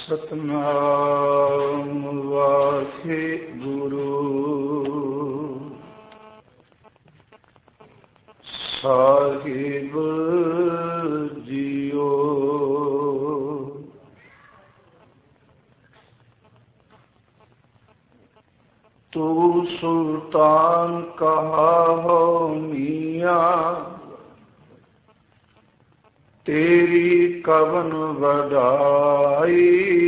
ਸਤਨਾਮ ਵਾਹਿਗੁਰੂ ਸਾਹਿਬ JIO. ਤੂੰ ਸੁਲਤਾਨ ਕਹਾ ਹੋ ਮੀਆਂ, ਤੇਰੀ ਕਵਨ ਵਡਾਈ।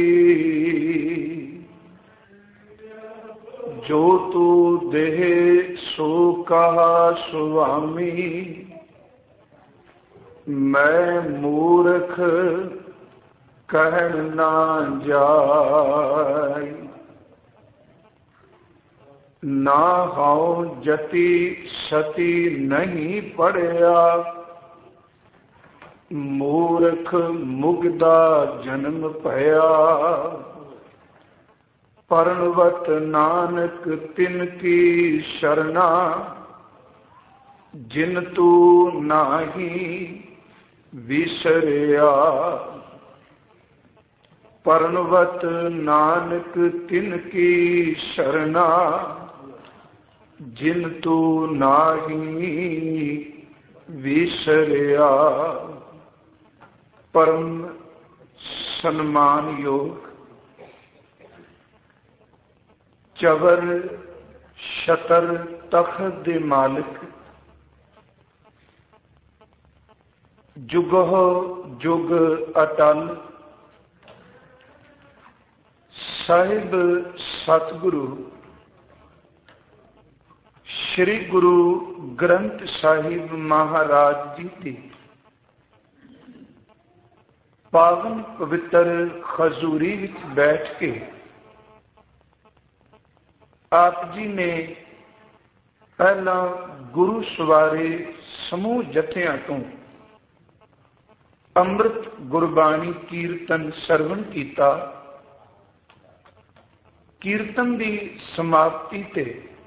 ਜੋ ਤੂੰ ਦੇਹ ਸੋ ਕਹਾ ਸੁਆਮੀ, ਮੈਂ ਮੂਰਖ ਕਹਿਣ ਨਾ ਜਾਈ। ਨਾ ਹਉ ਜਤੀ ਸਤੀ ਨਹੀਂ ਪੜਿਆ, ਮੂਰਖ ਮੁਗਦਾ ਜਨਮ ਭਇਆ। ਪਰਣਵਤ ਨਾਨਕ ਤਿਨ ਕੀ ਸ਼ਰਨਾ, ਜਿਨ ਤੂੰ ਨਾਹੀ ਵਿਸਰਿਆ। ਪਰਣਵਤ ਨਾਨਕ ਤਿਨ ਕੀ ਸ਼ਰਨਾ, ਜਿਨ ਤੂੰ ਨਾਹੀ ਵਿਸਰਿਆ। ਪਰਮ ਸਨਮਾਨਯੋਗ ਚਵਰ ਛਤਰ ਤਖਤ ਦੇ ਮਾਲਕ, ਜੁਗੋ ਜੁਗ ਅਟਲ ਸਾਹਿਬ ਸਤਿਗੁਰੂ ਸ੍ਰੀ ਗੁਰੂ ਗ੍ਰੰਥ ਸਾਹਿਬ ਮਹਾਰਾਜ ਜੀ ਦੀ ਪਾਵਨ ਪਵਿੱਤਰ ਖਜ਼ੂਰੀ ਵਿੱਚ ਬੈਠ ਕੇ ਆਪ ਜੀ ਨੇ ਪਹਿਲਾਂ ਗੁਰੂ ਸਵਾਰੇ ਸਮੂਹ ਜਥਿਆਂ ਤੋਂ ਅੰਮ੍ਰਿਤ ਗੁਰਬਾਣੀ ਕੀਰਤਨ ਸਰਵਣ ਕੀਤਾ। ਕੀਰਤਨ ਦੀ ਸਮਾਪਤੀ ਤੇ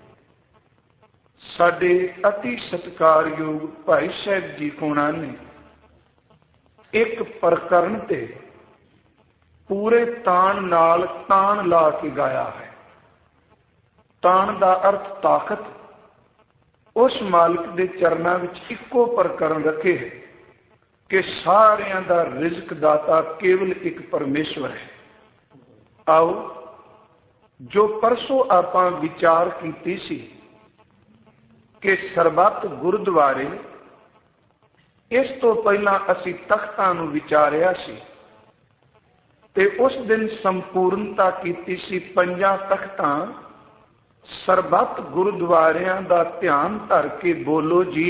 ਸਾਡੇ ਅਤੀ ਸਤਿਕਾਰਯੋਗ ਭਾਈ ਸਾਹਿਬ ਜੀ ਕੋਣਾ ਨੇ ਇੱਕ ਪ੍ਰਕਰਨ ਤੇ ਪੂਰੇ ਤਾਣ ਨਾਲ ਤਾਣ ਲਾ ਕੇ ਗਾਇਆ ਹੈ। ਤਾਣ ਦਾ ਅਰਥ ਤਾਕਤ। ਉਸ ਮਾਲਕ ਦੇ ਚਰਨਾਂ ਵਿੱਚ ਇੱਕੋ ਪ੍ਰਕਰਨ ਰੱਖੇ ਹੈ ਕਿ ਸਾਰਿਆਂ ਦਾ ਰਿਜ਼ਕ ਦਾਤਾ ਕੇਵਲ ਇੱਕ ਪਰਮੇਸ਼ਵਰ ਹੈ। ਆਓ ਜੋ ਪਰਸੋਂ ਆਪਾਂ ਵਿਚਾਰ ਕੀਤੀ ਸੀ ਕਿ ਸਰਬੱਤ ਗੁਰਦੁਆਰੇ, ਇਸ ਤੋਂ ਪਹਿਲਾਂ ਅਸੀਂ ਤਖਤਾਂ ਨੂੰ ਵਿਚਾਰਿਆ ਸੀ ਤੇ ਉਸ ਦਿਨ ਸੰਪੂਰਨਤਾ ਕੀਤੀ ਸੀ ਪੰਜਾਂ ਤਖਤਾਂ। ਸਰਬੱਤ ਗੁਰਦੁਆਰਿਆਂ ਦਾ ਧਿਆਨ ਧਰ ਕੇ ਬੋਲੋ ਜੀ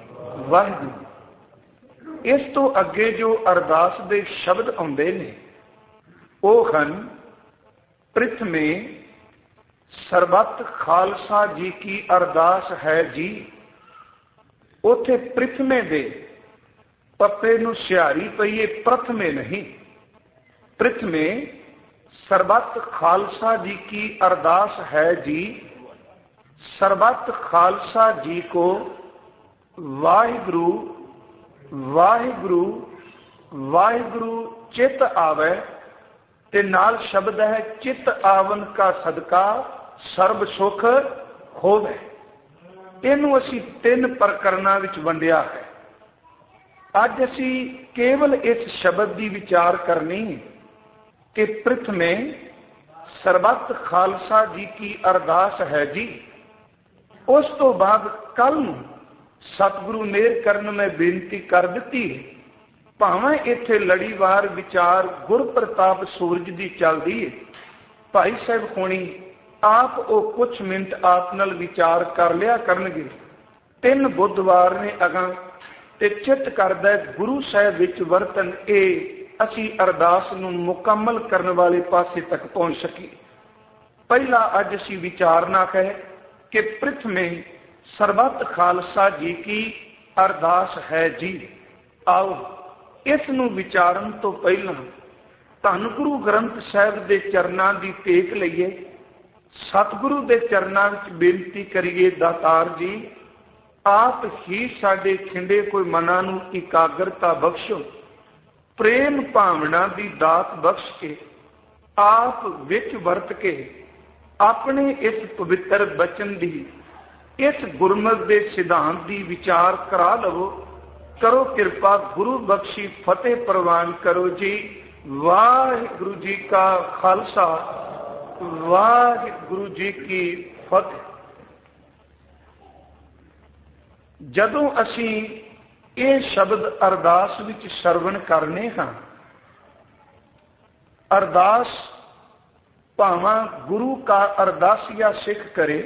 ਵਾਹਿਗੁਰੂ। ਇਸ ਤੋਂ ਅੱਗੇ ਜੋ ਅਰਦਾਸ ਦੇ ਸ਼ਬਦ ਆਉਂਦੇ ਨੇ ਉਹ ਹਨ, ਪ੍ਰਿਥਮੇ ਸਰਬੱਤ ਖਾਲਸਾ ਜੀ ਕੀ ਅਰਦਾਸ ਹੈ ਜੀ। ਉੱਥੇ ਪ੍ਰਿਥਮੇ ਦੇ ਪੱਪੇ ਨੂੰ ਸਿਹਾਰੀ ਪਈਏ, ਪ੍ਰਥਮੇ ਨਹੀਂ। ਪ੍ਰਿਥਮੇ ਸਰਬੱਤ ਖਾਲਸਾ ਜੀ की अरदास है जी। ਸਰਬੱਤ ਖਾਲਸਾ ਜੀ को ਵਾਹਿਗੁਰੂ ਵਾਹਿਗੁਰੂ ਵਾਹਿਗੁਰੂ ਚਿਤ ਆਵੇ, ਤੇ ਨਾਲ ਸ਼ਬਦ ਹੈ ਚਿਤ ਆਵਨ ਕਾ ਸਦਕਾ ਸਰਬ ਸੁਖ ਹੋਵੇ। ਇਹਨੂੰ ਅਸੀਂ ਤਿੰਨ ਪ੍ਰਕਰਨਾਂ ਵਿੱਚ ਵੰਡਿਆ ਹੈ। ਅੱਜ ਅਸੀਂ ਕੇਵਲ ਇਸ ਸ਼ਬਦ ਦੀ ਵਿਚਾਰ ਕਰਨੀ ਕਿ ਪ੍ਰਿਥਮੇ ਸਰਬੱਤ ਖਾਲਸਾ ਜੀ ਕੀ ਅਰਦਾਸ ਹੈ ਜੀ। ਉਸ ਤੋਂ ਬਾਅਦ ਕੱਲ ਨੂੰ ਸਤਿਗੁਰੂ ਮੇਹਰ ਕਰਨ ਮੈਂ ਬੇਨਤੀ ਕਰ ਦਿੱਤੀ, ਭਾਵੇਂ ਇੱਥੇ ਲੜੀਵਾਰ ਵਿਚਾਰ ਗੁਰਪ੍ਰਤਾਪ ਸੂਰਜ ਦੀ ਚੱਲਦੀ ਹੈ, ਭਾਈ ਸਾਹਿਬ ਹੋਣੀ ਆਪ ਉਹ ਕੁਝ ਮਿੰਟ ਆਪ ਨਾਲ ਵਿਚਾਰ ਕਰ ਲਿਆ ਕਰਨਗੇ। 3 ਬੁੱਧਵਾਰ ਨੇ ਅਗਾਂ ਤੇ ਚਿੱਤ ਕਰਦਾ ਗੁਰੂ ਸਾਹਿਬ ਵਿੱਚ ਵਰਤਨ ਇਹ ਅਸੀਂ ਅਰਦਾਸ ਨੂੰ ਮੁਕੰਮਲ ਕਰਨ ਵਾਲੇ ਪਾਸੇ ਤੱਕ ਪਹੁੰਚ ਸਕੀਏ। ਪਹਿਲਾ ਅੱਜ ਅਸੀਂ ਵਿਚਾਰਨਾ ਹੈ ਕਿ ਪ੍ਰਿਥਮੇ ਸਰਬੱਤ ਖਾਲਸਾ ਜੀ ਕੀ ਅਰਦਾਸ ਹੈ ਜੀ। ਆਓ ਇਸ ਨੂੰ ਵਿਚਾਰਨ ਤੋਂ ਪਹਿਲਾਂ ਧੰਨ ਗੁਰੂ ਗ੍ਰੰਥ ਸਾਹਿਬ ਦੇ ਚਰਨਾਂ ਦੀ ਟੇਕ ਲਈਏ, ਸਤਿਗੁਰੂ ਦੇ ਚਰਨਾਂ ਵਿੱਚ ਬੇਨਤੀ ਕਰੀਏ, ਦਾਤਾਰ ਜੀ ਆਪ ਹੀ ਸਾਡੇ ਖਿੰਡੇ ਕੋਈ ਮਨਾਂ ਨੂੰ ਇਕਾਗਰਤਾ ਬਖਸ਼ੋ, ਪ੍ਰੇਮ ਭਾਵਨਾ ਦੀ ਦਾਤ ਬਖਸ਼ ਕੇ आप विच वरत के अपने इस पवित्र बचन दी इस गुरमत के सिद्धांत की विचार करा लवो। करो कृपा गुरु बख्शी फतेह प्रवान करो जी। वाहिगुरु जी का खालसा वाहिगुरु जी की फतेह। जदों असी ये शब्द अरदास विच सरवण करने हाँ, अरदास भावां गुरु का अरदासिया सिख करे,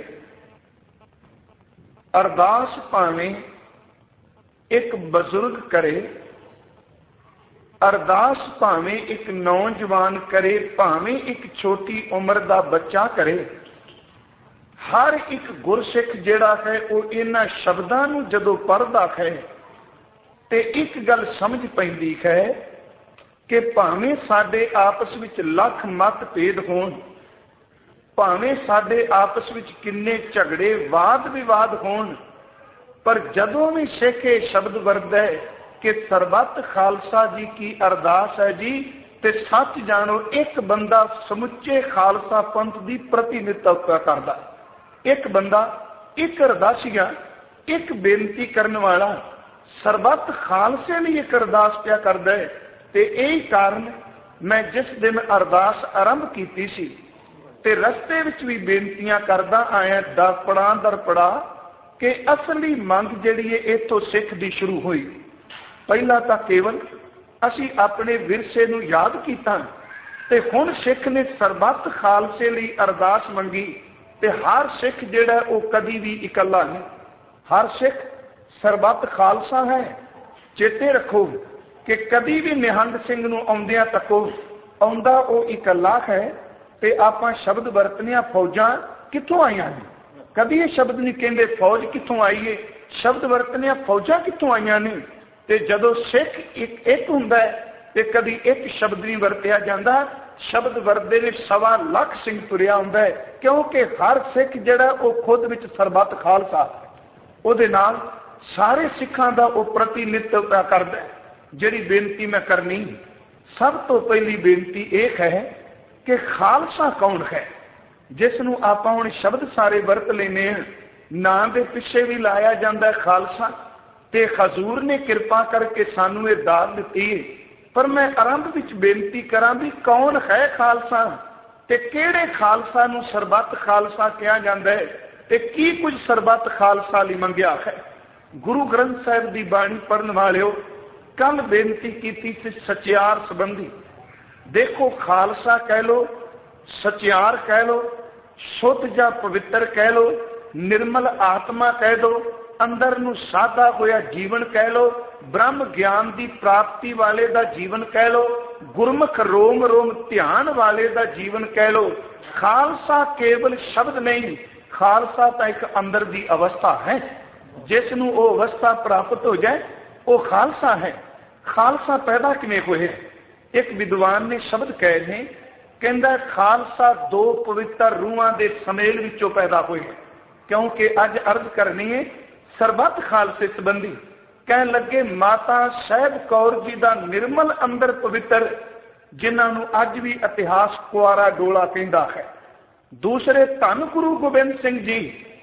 अरदास भावें एक बजुर्ग करे, अरदास भावें एक नौजवान करे, भावें एक छोटी उम्र का बच्चा करे, हर एक गुरसिख जिहड़ा है वो इन्हां शब्दां नूं जदों पढ़दा है ते एक गल समझ पैंदी है कि भावें साडे आपस विच लख मत भेद होण, भावें साडे आपस विच किन्ने झगड़े वाद विवाद होण, पर जदों भी सिख ये शब्द वरतदा है कि सरबत खालसा जी की अरदास है जी, ते सच जानो एक बंदा समुचे खालसा पंथ की प्रतिनिधित्व करता, एक बंदा एक अरदासिया एक बेनती करने वाला सरबत खालसे लिए एक अरदास क्या करता है। ते यही कारण मैं जिस दिन अरदास आरंभ की सी ते रस्ते विच भी बेनतियां करदा आया दर पड़ा कि असली मंग जिहड़ी है इथों सिख दी शुरू हुई। पहला तो केवल असी अपने विरसे नूं याद कीता ते हुण सिख ने सरबत खालसे लई अरदास मंगी ते हर सिख जिहड़ा वो कदी भी इकल्ला नहीं, हर सिख सरबत खालसा है। चेते रखो कि कदी भी निहंग सिंह नूं आउंदियां तको आउंदा वो इकल्ला है ते आपां शब्द वरतने फौजां कित्थों आईयां ने, कभी ये शब्द नहीं कहंदे फौज कित्थों आई है, शब्द वरतने फौजां कित्थों आईयां ने। ते जदों सिख एक हुंदा है ते कदी एक शब्द नहीं वरतिया जांदा, शब्द वरतदे ने 1.25 लाख सिंह तुरिया हुंदा है, क्योंकि हर सिख जिहड़ा वो खुद विच सरबत खालसा उहदे नाल सारे सिखां दा वो प्रतिनिधित्व करदा है। जिहड़ी बेनती मैं करनी, सब तो पहली बेनती एक है कि खालसा कौन है, जिसनों आपां हुण शब्द सारे वरत लेने हैं, नां दे पिछे भी लाया जाता है खालसा, ते हजूर ने कृपा करके सानू ये दात दिती है। पर मैं आरंभ विच बेनती करा भी कौन है खालसा, ते किहड़े खालसा नूं सरबत खालसा कहा जाता है, ते की कुछ सरबत खालसा लई मंगिया है। गुरु ग्रंथ साहिब की बाणी पढ़न वालिओ, कल बेनती की सचियार संबंधी, देखो खालसा कह लो, सचियार कह लो, शुद्ध जा पवित्र कह लो, निर्मल आत्मा कह दो, अंदर नूं सादा होया जीवन कह लो, ब्रह्म ज्ञान की प्राप्ति वाले दा जीवन कह लो, गुरमुख रोम रोम ध्यान वाले दा जीवन कह लो। खालसा केवल शब्द नहीं, खालसा तो एक अंदर की अवस्था है, जिसनों वो अवस्था प्राप्त हो जाए वो खालसा है। खालसा पैदा किवें होए? एक विद्वान ने शब्द कहे ने, कहंदा खालसा दो पवित्र रूहां दे समेल विचों पैदा होए। क्योंकि अज अर्ज करनी है सरबत खालसे संबंधी, कह लगे माता साहब कौर जी का निर्मल अंदर पवित्र, जिन्होंने अज भी इतिहास कुआरा डोला कहता है। दूसरे धन गुरु गोबिंद सिंह जी,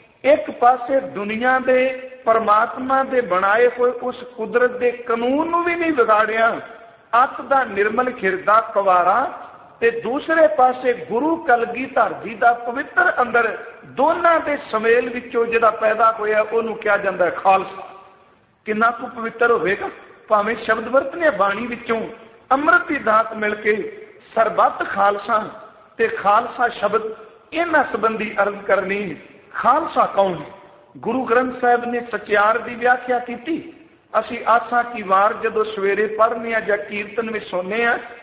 एक पासे दुनिया दे परमात्मा दे बनाए हुए उस कुदरत दे कानून नूं भी नहीं बिगाड़िया, अत दा निर्मल खिरदा कवारा, ते दूसरे पासे गुरु कलगीधर जी दा पवित्र अंदर, दोनों के समेल विचों जिहड़ा पैदा होया उहनूं कहा जाता है खालसा। कितना कु पवित्र होगा, भावें शब्द वरतने बाणी विचों अमृत की दात मिल के सरबत खालसा ते खालसा शब्द इन्हां संबंधी अर्ज करनी। खालसा कौन है? गुरु ग्रंथ साहिब ने सचियार की व्याख्या की। असी आसा की वार जदों सवेरे पढ़ने या कीर्तन में सुनने,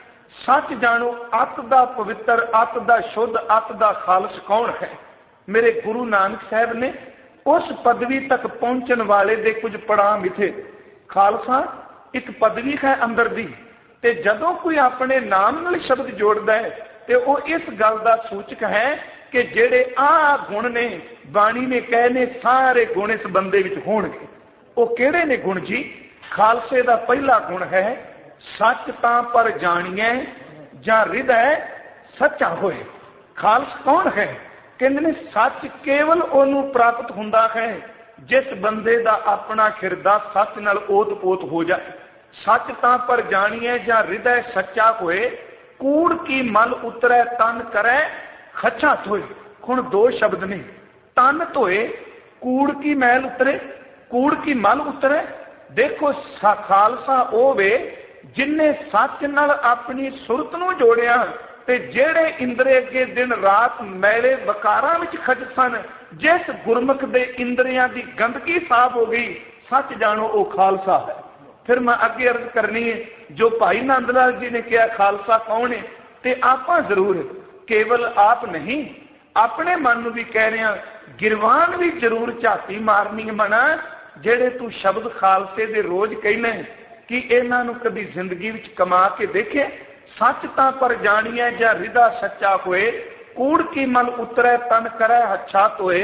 सच जानो अत दा पवित्र, अत दा शुद्ध, अत दा खालस कौन है। मेरे गुरु नानक साहब ने उस पदवी तक पहुंचने वाले दे कुछ पड़ाव मिथे। खालसा एक पदवी है अंदर दी, ते जदों कोई अपने नाम नाल शब्द जोड़ता है ते वो इस गल का सूचक है कि जेड़े आ गुण ने बाणी ने कहने सारे गुण इस बंदे विच होणगे। वो किहड़े ने गुण जी? खालसे का पहला गुण है सच तां पर जाणिए जां हृदय सच्चा होए। खालसा कौन है? कहते ने सच केवल ओनू प्राप्त हुंदा है जिस बंदे दा अपना खिरदा सच नाल ओत-पोत हो जाए। सच तां पर जानिए जा हृदय सच्चा होए, कूड़ की मल उतरे तन करे खच्छा धोए। हुण दो शब्द ने, तन धोए, कूड़ की मैल उतरे, कूड़ की मल उतरे। देखो खालसा ओ वे जिन्ने सच नाल अपनी सुरत नूं जोड़िया ते जेड़े इंद्रे अगे दिन रात मैले वकारां विच खच सन, जिस गुरमुख दे इंद्रियां दी गंदगी साफ हो गई, सच जानो ओ खालसा है। फिर मैं अगे अर्ज करनी है, जो भाई नंद लाल जी ने कहा खालसा कौन है, ते आपां जरूर केवल आप नहीं अपने मन नूं भी कह रहे हैं, गिरवान भी जरूर झाती मारनी मना जेड़े तू शब्द खालसे दे रोज कहने कि इन्हां नूं कभी जिंदगी विच कमा के देखे। सच तां पर जानिए जा हृदय सच्चा होए, कूड़ की मल उतरे तन करे हच्छा धोए।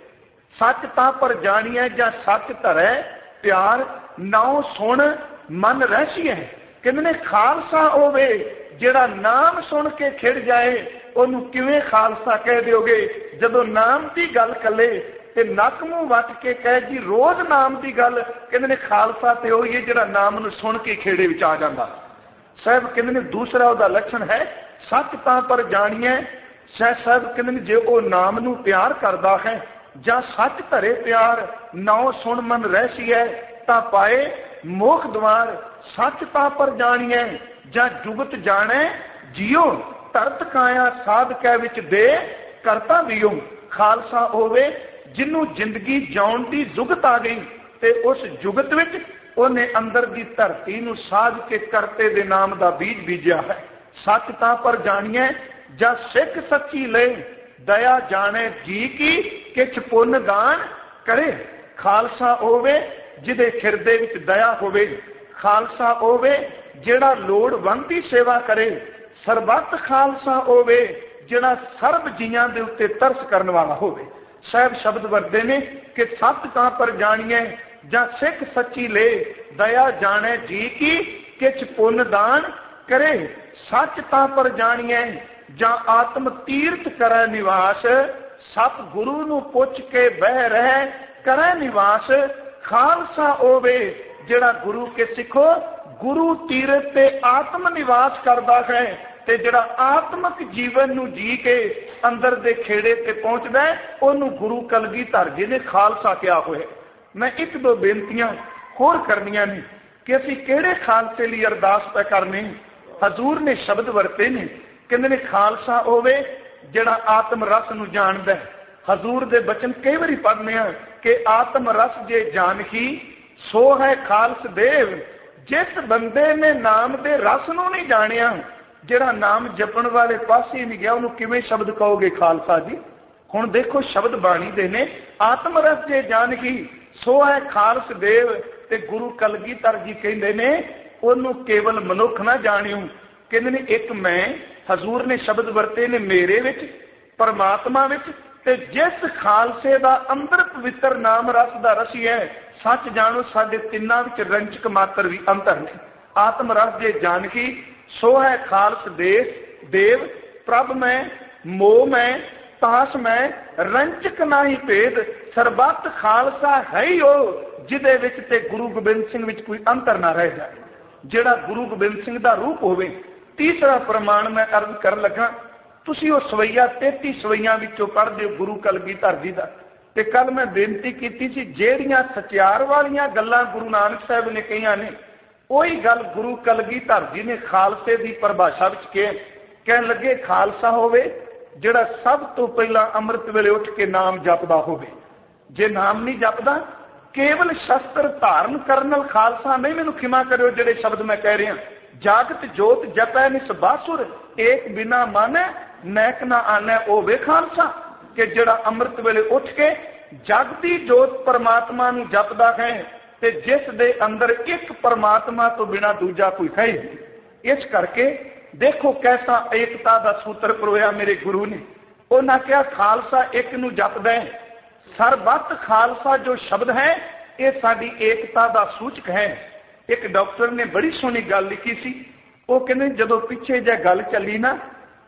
सच तां पर जानिए जा सच धरे प्यार नाउ सुन मन रहसिए। कहते ने खालसा होवे जेड़ा नाम सुन के खिड़ जाए, ओनू किवें खालसा कह दोगे जदों नाम की गल कले ते नक मूंह वट के कहे जी रोज नाम की गल। कहते ने खालसा ते ओही है जेड़ा नाम नूं सुन के खेड़े विच आ जांदा। साहब कहते ने दूसरा उहदा लक्षण है सच तां पर जानिए। साहब कहते ने जे ओ नाम नूं प्यार करदा है जां सच धरे प्यार नाउ सुन मन रहसिए तां पाए मोख द्वार। सच तां पर जानिए जां जुगत जाने जियो, धरत काया साध कै विच दे करता दियो। खालसा होवे जिन्हों जिंदगी जाउण दी जुगत आ गई ते उस जुगत विच ओने अंदर दी धरती नूं साध के करते दे नाम दा बीज बीजिया है। सच तां पर जानिए जा सिख सच्ची ले दया जाने जी की किछ पुन दान करे। खालसा होवे जिदे खिरदे विच दया होवे। खालसा होवे जेड़ा लोड़वंद दी सेवा करे। सरबत खालसा होवे जेड़ा सर्ब जीआं दे उत्ते तरस करन वाला होवे। साहब शब्द वरते ने कि सच तां पर जानिए जा सिख सच्ची ले दया जाने जी की किछ पुन दान करे। सच तां पर जानिए जा आत्म तीर्थ करे निवास। सत गुरु नूं पुछ के बह रह करे निवास। खालसा होवे जेड़ा गुरु के सिखो गुरु तीर्थ ते आत्म निवास करदा है ते जेड़ा आत्मक जीवन नूं जी के अंदर दे खेड़े ते पहुंचदा है ओनू गुरु कलगीधर जी ने खालसा किया होया। मैं एक दो बेनतियां होर करनियां ने कि असीं किहड़े खालसे लई अरदास पे करनी। हजूर ने शब्द वरते ने, कहंदे ने खालसा होवे जेड़ा आत्म रस नूं जाणदा है। हजूर दे बचन कई बारी पढ़ने आ कि आत्म रस जे जान ही सो है खालस देव। जिस बंदे ने नाम दे रस नूं नहीं जानिया, जेड़ा नाम जपण वाले पासे नहीं गया, उन्होंने किवें शब्द कहोगे खालसा जी। हुण देखो शब्द बाणी दे ने, आत्म रस जे जान ही सो है खालस देव। ते गुरु कलगीधर जी कहंदे ने ओनू केवल मनुख ना जाणियो। कहंदे ने एक मैं, हजूर ने शब्द वरते ने मेरे विच परमात्मा विच, ते जिस खालसे दा अंदर पवित्र नाम रस दा रसी है, सच जानो साडे तिन्नां विच रंचक मात्र भी अंतर ने। आत्म रस जे जान ही सो है खालस देव। प्रभ में मोह में तास में रंचक नाही भेद। सरबत खालसा है ही हो जिदे विच ते गुरु गोबिंद सिंह विच कोई अंतर ना रह जाए, जेड़ा गुरु गोबिंद सिंह दा रूप होवे। तीसरा प्रमाण मैं अर्ज कर लगा, तुसी वो सवैया 33 सवैया विचों पढ़दे हो गुरु कलगीधर जी दा। ते कल मैं बेनती कीती सी जेड़ियां सचियार वालियां गल्लां गुरु नानक साहब ने कहियां ने, ओही गल गुरु कलगीधर जी ने खालसे दी परिभाषा विच कहन लगे खालसा होवे जेड़ा सब तो पहला अमृत वेले उठ के नाम जपदा होवे। जे नाम नहीं जपदा केवल शस्त्र धारण करन नाल खालसा नहीं। मैनूं खिमा करियो जेड़े शब्द मैं कह रहा, जागत जोत जपै निस बासुर एक बिना मन नैक ना आने ओ वे खालसा। कि जेड़ा अमृत वेले उठ के जागती जोत परमात्मा नूं जपदा है ते जिस दे अंदर एक परमात्मा तो बिना दूजा कोई है। इस करके देखो कैसा एकता दा सूत्र परोया मेरे गुरु ने। उन्हां कहा खालसा एक नूं जपदा है। सरबत खालसा जो शब्द है ये साडी एकता दा सूचक है। एक डॉक्टर ने बड़ी सोहनी गल लिखी सी, वो कहंदे जदों पिछे जे गल चली ना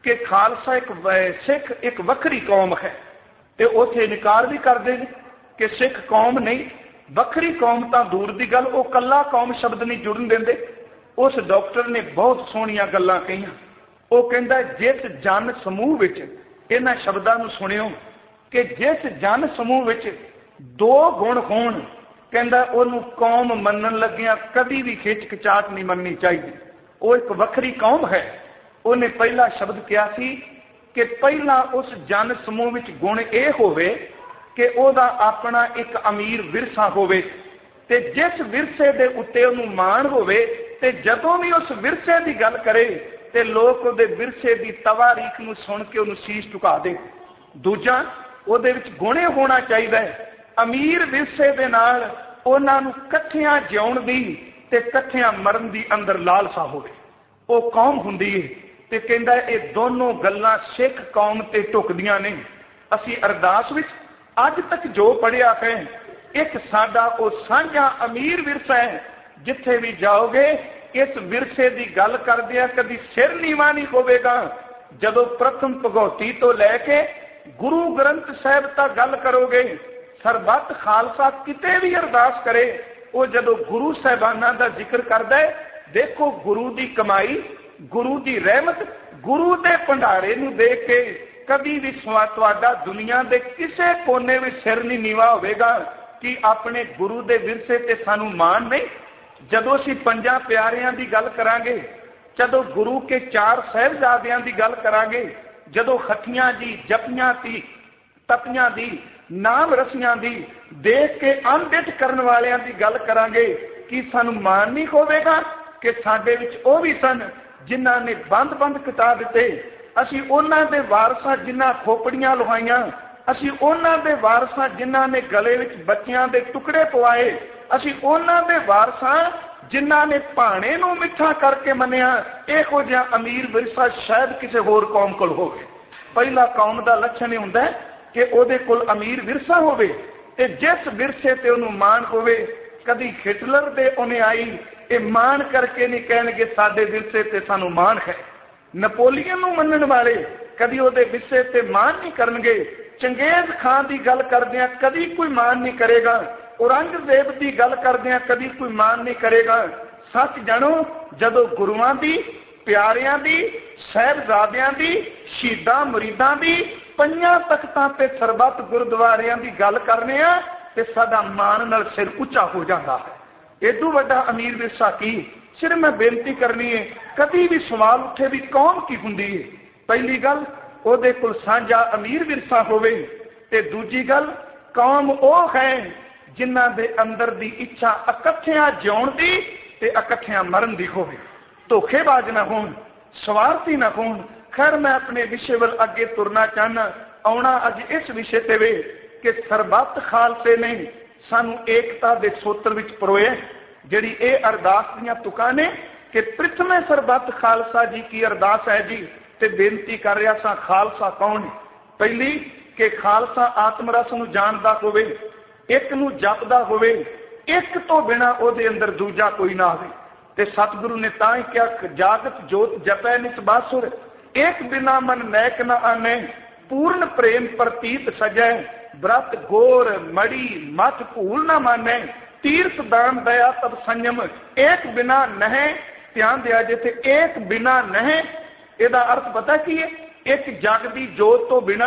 कि खालसा एक सिख एक वक्री कौम है, तो उथे इनकार भी करते हैं कि सिख कौम नहीं, वक्री कौम तो दूर की गल, वो कला कौम शब्द नहीं जुड़न देंदे। उस डॉक्टर ने बहुत सोहणियां गल्लां कहियां। वो कहंदा जिस जन समूह विच इन्हां शब्दां नूं सुणियो कि जिस जन समूह विच दो गुण होण, कहंदा उहनूं कौम मनण लगियां कदी भी खिचकिचाहट नहीं मननी चाहिए, वो एक वक्री कौम है। उन्हें पहला शब्द किया सी कि पहला उस जन समूह विच गुण ये होवे कि ओदा अपना एक अमीर विरसा होवे, ते जिस विरसे दे उत्ते उहनूं माण होवे, ते जदों भी उस विरसे की गल करे ते लोग उहदे विरसे की तवारीख नूं सुन के उहनूं शीश झुका दे। दूजा उहदे विच गुण ये होना चाहिए अमीर विरसे दे नाल उहनां नूं इकट्ठियां जिउण दी ते इकट्ठियां मरण दी अंदर लालसा होवे, वो कौम हुंदी है। ते कहंदा ये दोनों गल्लां सिख कौम ते ढुकदियां ने। असीं अरदास विच अज तक जो पढ़िया है, एक साडा वो साझा अमीर विरसा है, जिथे भी जाओगे इस विरसे की गल करदे कभी सिर नीवा नहीं होवेगा। जदों प्रथम भगौती तो लैके गुरु ग्रंथ साहिब तक गल करोगे, सरबत खालसा किते भी अरदास करे, वो जदों गुरु साहिबाना का जिक्र करदा है, देखो गुरु की कमाई, गुरु की रहमत, गुरु के भंडारे नूं देख के कभी भी तुहाडा दुनिया के किसी कोने में सिर नहीं नीवा होवेगा कि अपने गुरु के विरसे ते सानू मान नहीं। जदों असीं पंजां प्यारियां की गल करांगे, जदों गुरु के चार साहिबजादियां की गल करांगे, जदों खटियां दी जपियां दी तपियां दी नाम रसियां दी देख के अनडिठ करन वालियां की गल करांगे, कि सानू मान नहीं होवेगा कि साडे विच ओ भी सन जिन्हां ने बंद बंद कटा दिते। असीं उन्हां दे वारसां जिन्हां खोपड़ियां लुहाइयां, असीं उन्हां दे वारसां जिन्हां ने गले विच बच्चियां दे टुकड़े पवाए, असीं उन्हां दे वारसां जिन्हां ने भाणे नूं मिठा करके मन्निया। इहो जिहा अमीर विरसा शायद किसी होर कौम कोल होवे। पहला कौम का लक्षण हुंदा है कि उहदे कोल अमीर विरसा होवे, ते जिस विरसे ते उहनूं मान होवे। कदी हिटलर दे अनुयायी ये मान करके नहीं कहणगे साडे विरसे ते सानू मान है। नपोलीयन नूं मनण वाले कदी उहदे विरसे ते मान नहीं करनगे। चंगेज खान की गल करदिआं कदी कोई मान नहीं करेगा। औरंगजेब की गल करदिआं कदी कोई मान नहीं करेगा। सच जानो, जदों गुरुआं दी, प्यारियां दी, साहिबजादियां दी, शहीदां मुरीदां दी, पंजां तख्तां ते सरबत गुरुद्वारियां की गल करने आ ते साडा मान नाल सिर उच्चा हो जाता है। एडू वड्डा अमीर विरसा की। सिर्फ मैं बेनती करनी है, कभी भी सवाल उठे भी कौम की हुंदी है। पहली गल उहदे कोल साझा अमीर विरसा होवे, ते दूजी गल कौम वो है जिन्हां दे अंदर दी इच्छा इकट्ठियां जिउण दी ते इकट्ठियां मरण दी होवे। धोखेबाज ना होण, स्वार्थी ना होण। खैर मैं अपने विषय वल अगे तुरना चाहना। आउणा अज इस विषय ते वे कि सरबत खालसे ने सानू एकता दे सूत्र विच परोए। जिहड़ी ये अरदास दीआं तुकां ने कि प्रथमे सरबत खालसा जी की अरदास है जी, ते बेनती कर रहा सा खालसा कौन। पहली कि खालसा आत्मरस नूं जाणदा होवे, एक नूं जपदा होवे, एक तो बिना उहदे अंदर दूजा कोई ना होवे। ते सतगुरु ने तां ही क्या जागत जोत जपै निस बासुर, एक बिना मन नैक न आने, पूर्ण प्रेम प्रतीत सजै, व्रत गोर मड़ी मत भूल न माने, तीर्थ दान दया तब संयम, एक बिना नहे। ध्यान दिया जिथे एक बिना नहे, ਇਹਦਾ अर्थ पता की है? एक जगदी जोत तो बिना,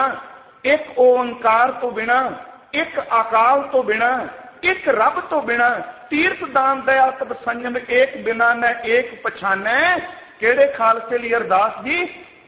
एक ओंकार तो बिना, एक अकाल तो बिना, एक रब तो बिना, तीर्थ दान दया तब संयम, एक बिना न एक पछाने। केड़े खालसे लिए अरदास जी?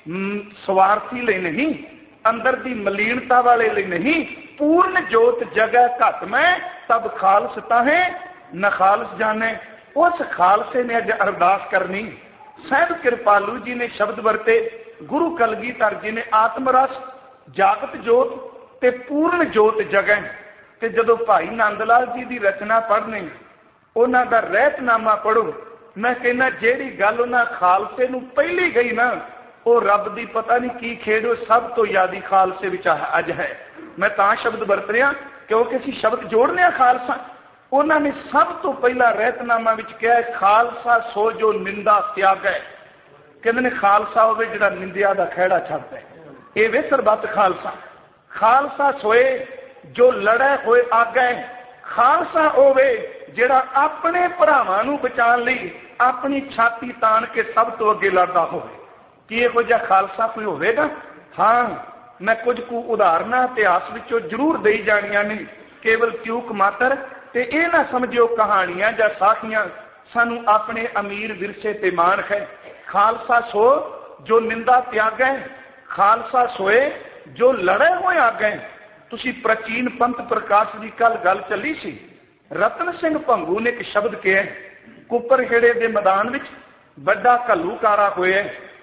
स्वार्थी ले नहीं, अंदर दी मलीनता वाले ले नहीं। पूर्ण जोत जगह घट में तब खालस ताहे न खालस जाने। उस खालसे ने अज अरदास करनी। साहिब कृपालू जी ने शब्द वरते, गुरु कलगीधर जी ने आत्मरस, जागत जोत ते पूर्ण जोत जगह। ते जदों भाई नंद लाल जी की रचना पढ़ने, उन्हां दा रहतनामा पढ़ो, मैं कहना जेड़ी गल उन्हां खालसे नूं पहली गई ना, वो रब दी पता नहीं की खेड़ सब तो यादी खालसे विच अज है। मैं तां शब्द वरत रहा क्योंकि असीं शब्द जोड़ने खालसा। उन्होंने सब तो पहला रहतनामा विच कहा खालसा सो जो निंदा त्याग है। कहते ने खालसा होवे जिहड़ा निंदिया दा खैड़ा छड्डदा है, ये वे सरबत खालसा। खालसा सोए जो लड़े होए आगे, खालसा होवे जिहड़ा अपने भरावां नूं बचाउण लई अपनी छाती तान के सब तो अगे लड़दा होवे। कि इहो जिहा खालसा कोई होवेगा? हाँ, मैं कुछ कु उदाहरणां इतिहास विचों जरूर देई जाणियां ने, केवल क्यूक मात्र, ते ये ना समझियो कहानियां जां साखियां। सानू अपने अमीर विरसे ते मान है। खालसा सो जो निंदा त्यागै, खालसा सोए जो लड़े होए आगे। तुसी प्राचीन पंथ प्रकाश की कल गल चली सी, रतन सिंह भंगू ने एक शब्द कहा, कुपरखेड़े के मैदान विच बड़ा घल्लूकारा होया,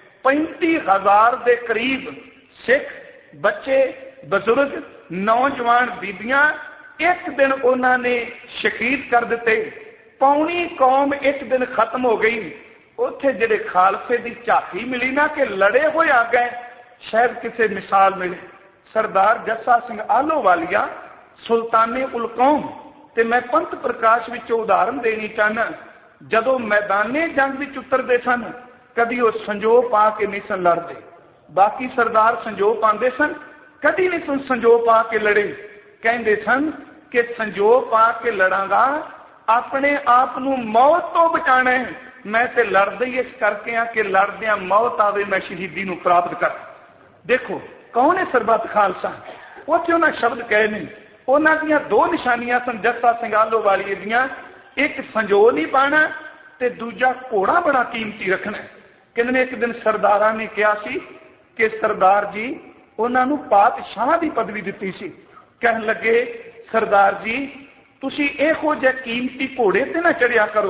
35,000 के करीब सिख बच्चे बजुर्ग नौजवान बीबियां एक दिन उन्होंने शहीद कर दिते। पौनी कौम एक दिन खत्म हो गई। उत्थे जिहड़े खालसे की झाकी मिली ना कि लड़े हुए आ गए, शायद किसी मिसाल मिले। सरदार जस्सा सिंह आलोवालिया सुल्ताने उल कौम, ते मैं पंथ प्रकाश विचों उदाहरण देनी चाहना, जदों मैदाने जंग विच उतरदे सन कदी वो संजो पा के नहीं सन लड़ते। बाकी सरदार संजो पाते सन, कदी नहीं सन संजो पा के लड़े। कहते सन कि संजो पा के लड़ांगा, अपने आप नूं मौत तो बचाना है। मैं ते लड़दे ही इस करके आ कि लड़दियां मौत आवे, मैं शहीदी नूं प्राप्त कर। देखो कौन है सरबत खालसा? उत्थे उन्हां शब्द कहे नहीं, उन्हां दियां दो निशानियां सन जस्सा सिंह आलोवालिए दियां, एक संजो नहीं पाना ते दूजा घोड़ा बड़ा कीमती रखना। कहते एक दिन सरदारां ने कहा सी कि सरदार जी उन्होंने पातशाह की पदवी दी सी। कह लगे सरदार जी तुसी इहो जिहे कीमती घोड़े ते ना चढ़िया करो,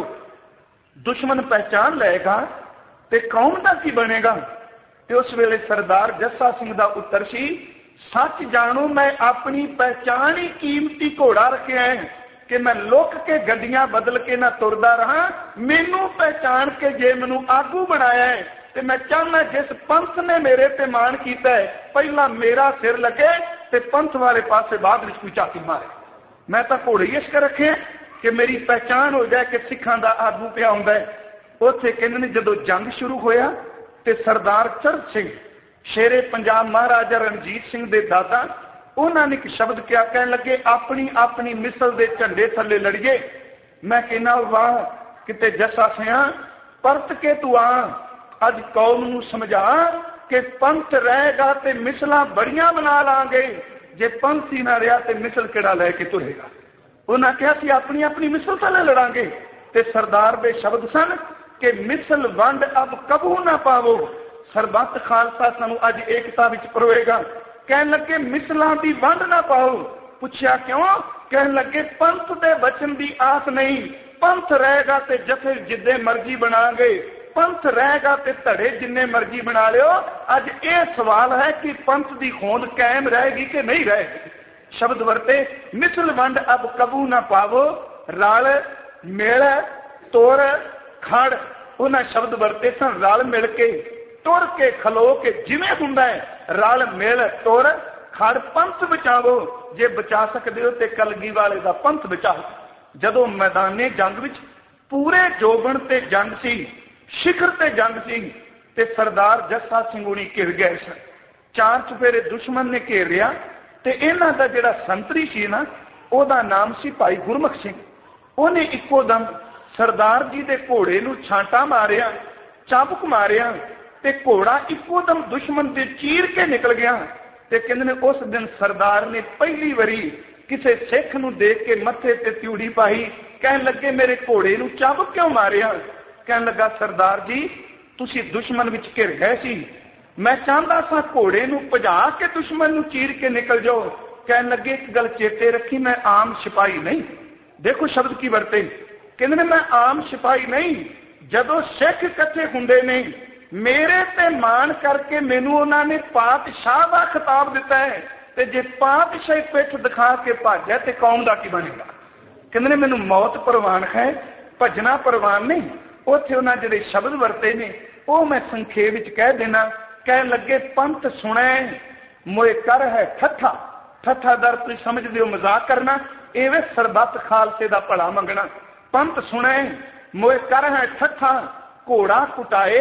दुश्मन पहचान लेगा ते कौम का की बनेगा। ते उस वेले सरदार जस्सा सिंह का उत्तर सी, सच जानो मैं अपनी पहचान ही कीमती घोड़ा रखिया है कि मैं लुक के गड्डियां बदल के ना तुरदा रहा। मैनू पहचान के जे मैनू आगू बनाया है ते मैं चाहना जिस पंथ ने मेरे ते मान किया है पहला मेरा सिर लगे ते पंथ वाले पासे बाद में कोई झाती मारे। मैं तो घोड़े इस कर रखे कि मेरी पहचान हो जाए कि सिखां दा आगू पिया हुंदा है। उत्थे कहंदे ने जदों जंग शुरू होया ते सरदार चरत सिंह शेरे पंजाब महाराजा रणजीत सिंह दे दादा उन्होंने एक शब्द क्या कहने लगे, अपनी अपनी मिसल दे झंडे थले लड़िए। मैं कहना वाह किते जस्सा सिया परत के तू आ, अज कौम नूं समझा कि पंथ रहेगा ते मिसलां बड़ियां बना लांगे, जे पंथ ही ना रहा ते मिसल केड़ा लैके तुरेगा। उन्हें कहा सी अपनी अपनी मिसल थले लड़ांगे। ते सरदार दे शब्द सन कि मिसल वंड अब कबू ना पावो, सरबत खालसा सानू अज एकता विच परोएगा। कहने लगे मिसलां दी वंड ना पाओ। पूछया क्यों? कहने लगे पंथ दे वचन दी आस नहीं, पंथ रहेगा ते जथे जिद्दे मर्जी बनांगे, पंथ रहेगा ते धड़े जिन्ने मर्जी बना लियो। अज ये सवाल है कि पंथ दी होंद कायम रहेगी कि नहीं रहेगी। शब्द वरते मिसल वंड अब कबू ना पावो, रल मिल तुर खड़। उन्हें शब्द वरते सन रल मिल के तुर के खलो के जिवें हुंदा है, रल मिल तुर खड़ पंथ बचावो। जे बचा सकते हो तो कलगी वाले का पंथ बचाओ। जदों मैदाने जंग विच पूरे जोबन ते जंग सी, शिखर ते जंग सी, ते सरदार जस्सा सिंह हुणी घिर गए सन। चार चुफेरे दुश्मन ने घेर लिया ते इन्हां दा जिहड़ा संतरी सी ना, ओहदा नाम सी भाई गुरमुख सिंह। उहने इक्को दम सरदार जी दे घोड़े नूं छांटा मारिया, चाबुक मारिया ते घोड़ा इक्को दम दुश्मन दे चीर के निकल गया। ते कहंदे ने उस दिन सरदार ने पहली बारी किसी सिख नूं देख के मत्थे ते त्यूड़ी पाई। कहन लगे मेरे घोड़े नूं चाबुक क्यों मारिया? कहन लगा सरदार जी तुसी दुश्मन विच घिर गए सी, मैं चाहता सा घोड़े नूं भजा के दुश्मन नूं चीर के निकल जाओ। कहन लगे एक गल चेते रखी, मैं आम सिपाही नहीं। देखो शब्द की वरते, कहंदे ने मैं आम सिपाही नहीं। जदों सिख इकट्ठे हुंदे ने मेरे ते मान करके मैनू उन्होंने पातशाह का खिताब दिता है, ते जे पातशाही पिठ दिखा के भाजा ते कौम का की बनेगा। कहंदे ने मैनू मौत परवान है, भजना परवान नहीं। उत्थे उन्हें जिहड़े शब्द वरते ने वो मैं संखेप विच कह देना। कह लगे पंथ सुने मोए कर है ठट्ठा, ठट्ठा दर तुसीं समझदे हो मजाक करना, एवे सरबत खालसे दा भला मंगना। पंथ सुने मोए कर है ठट्ठा, घोड़ा कुटाए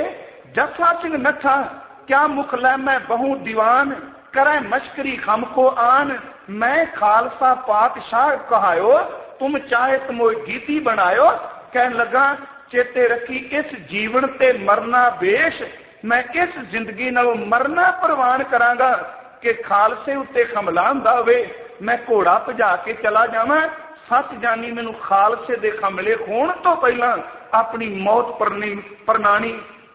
जसा सिंह नथा क्या मुख लै मैं बहु दीवान, करे मश्करी खम को आन, मैं खालसा पातशाह कहायो, तुम चाहे तुम गीती बनायो। कहन लगा चेते रखी इस जीवन ते मरना बेश, मैं इस जिंदगी नाल मरना प्रवान करांगा कि खालसे उत्ते हमला हुंदा होवे, मैं घोड़ा भजा के चला जावां, सच जानी मैनू खालसे दे हमले होण तो पहला अपनी मौत प्रणानी,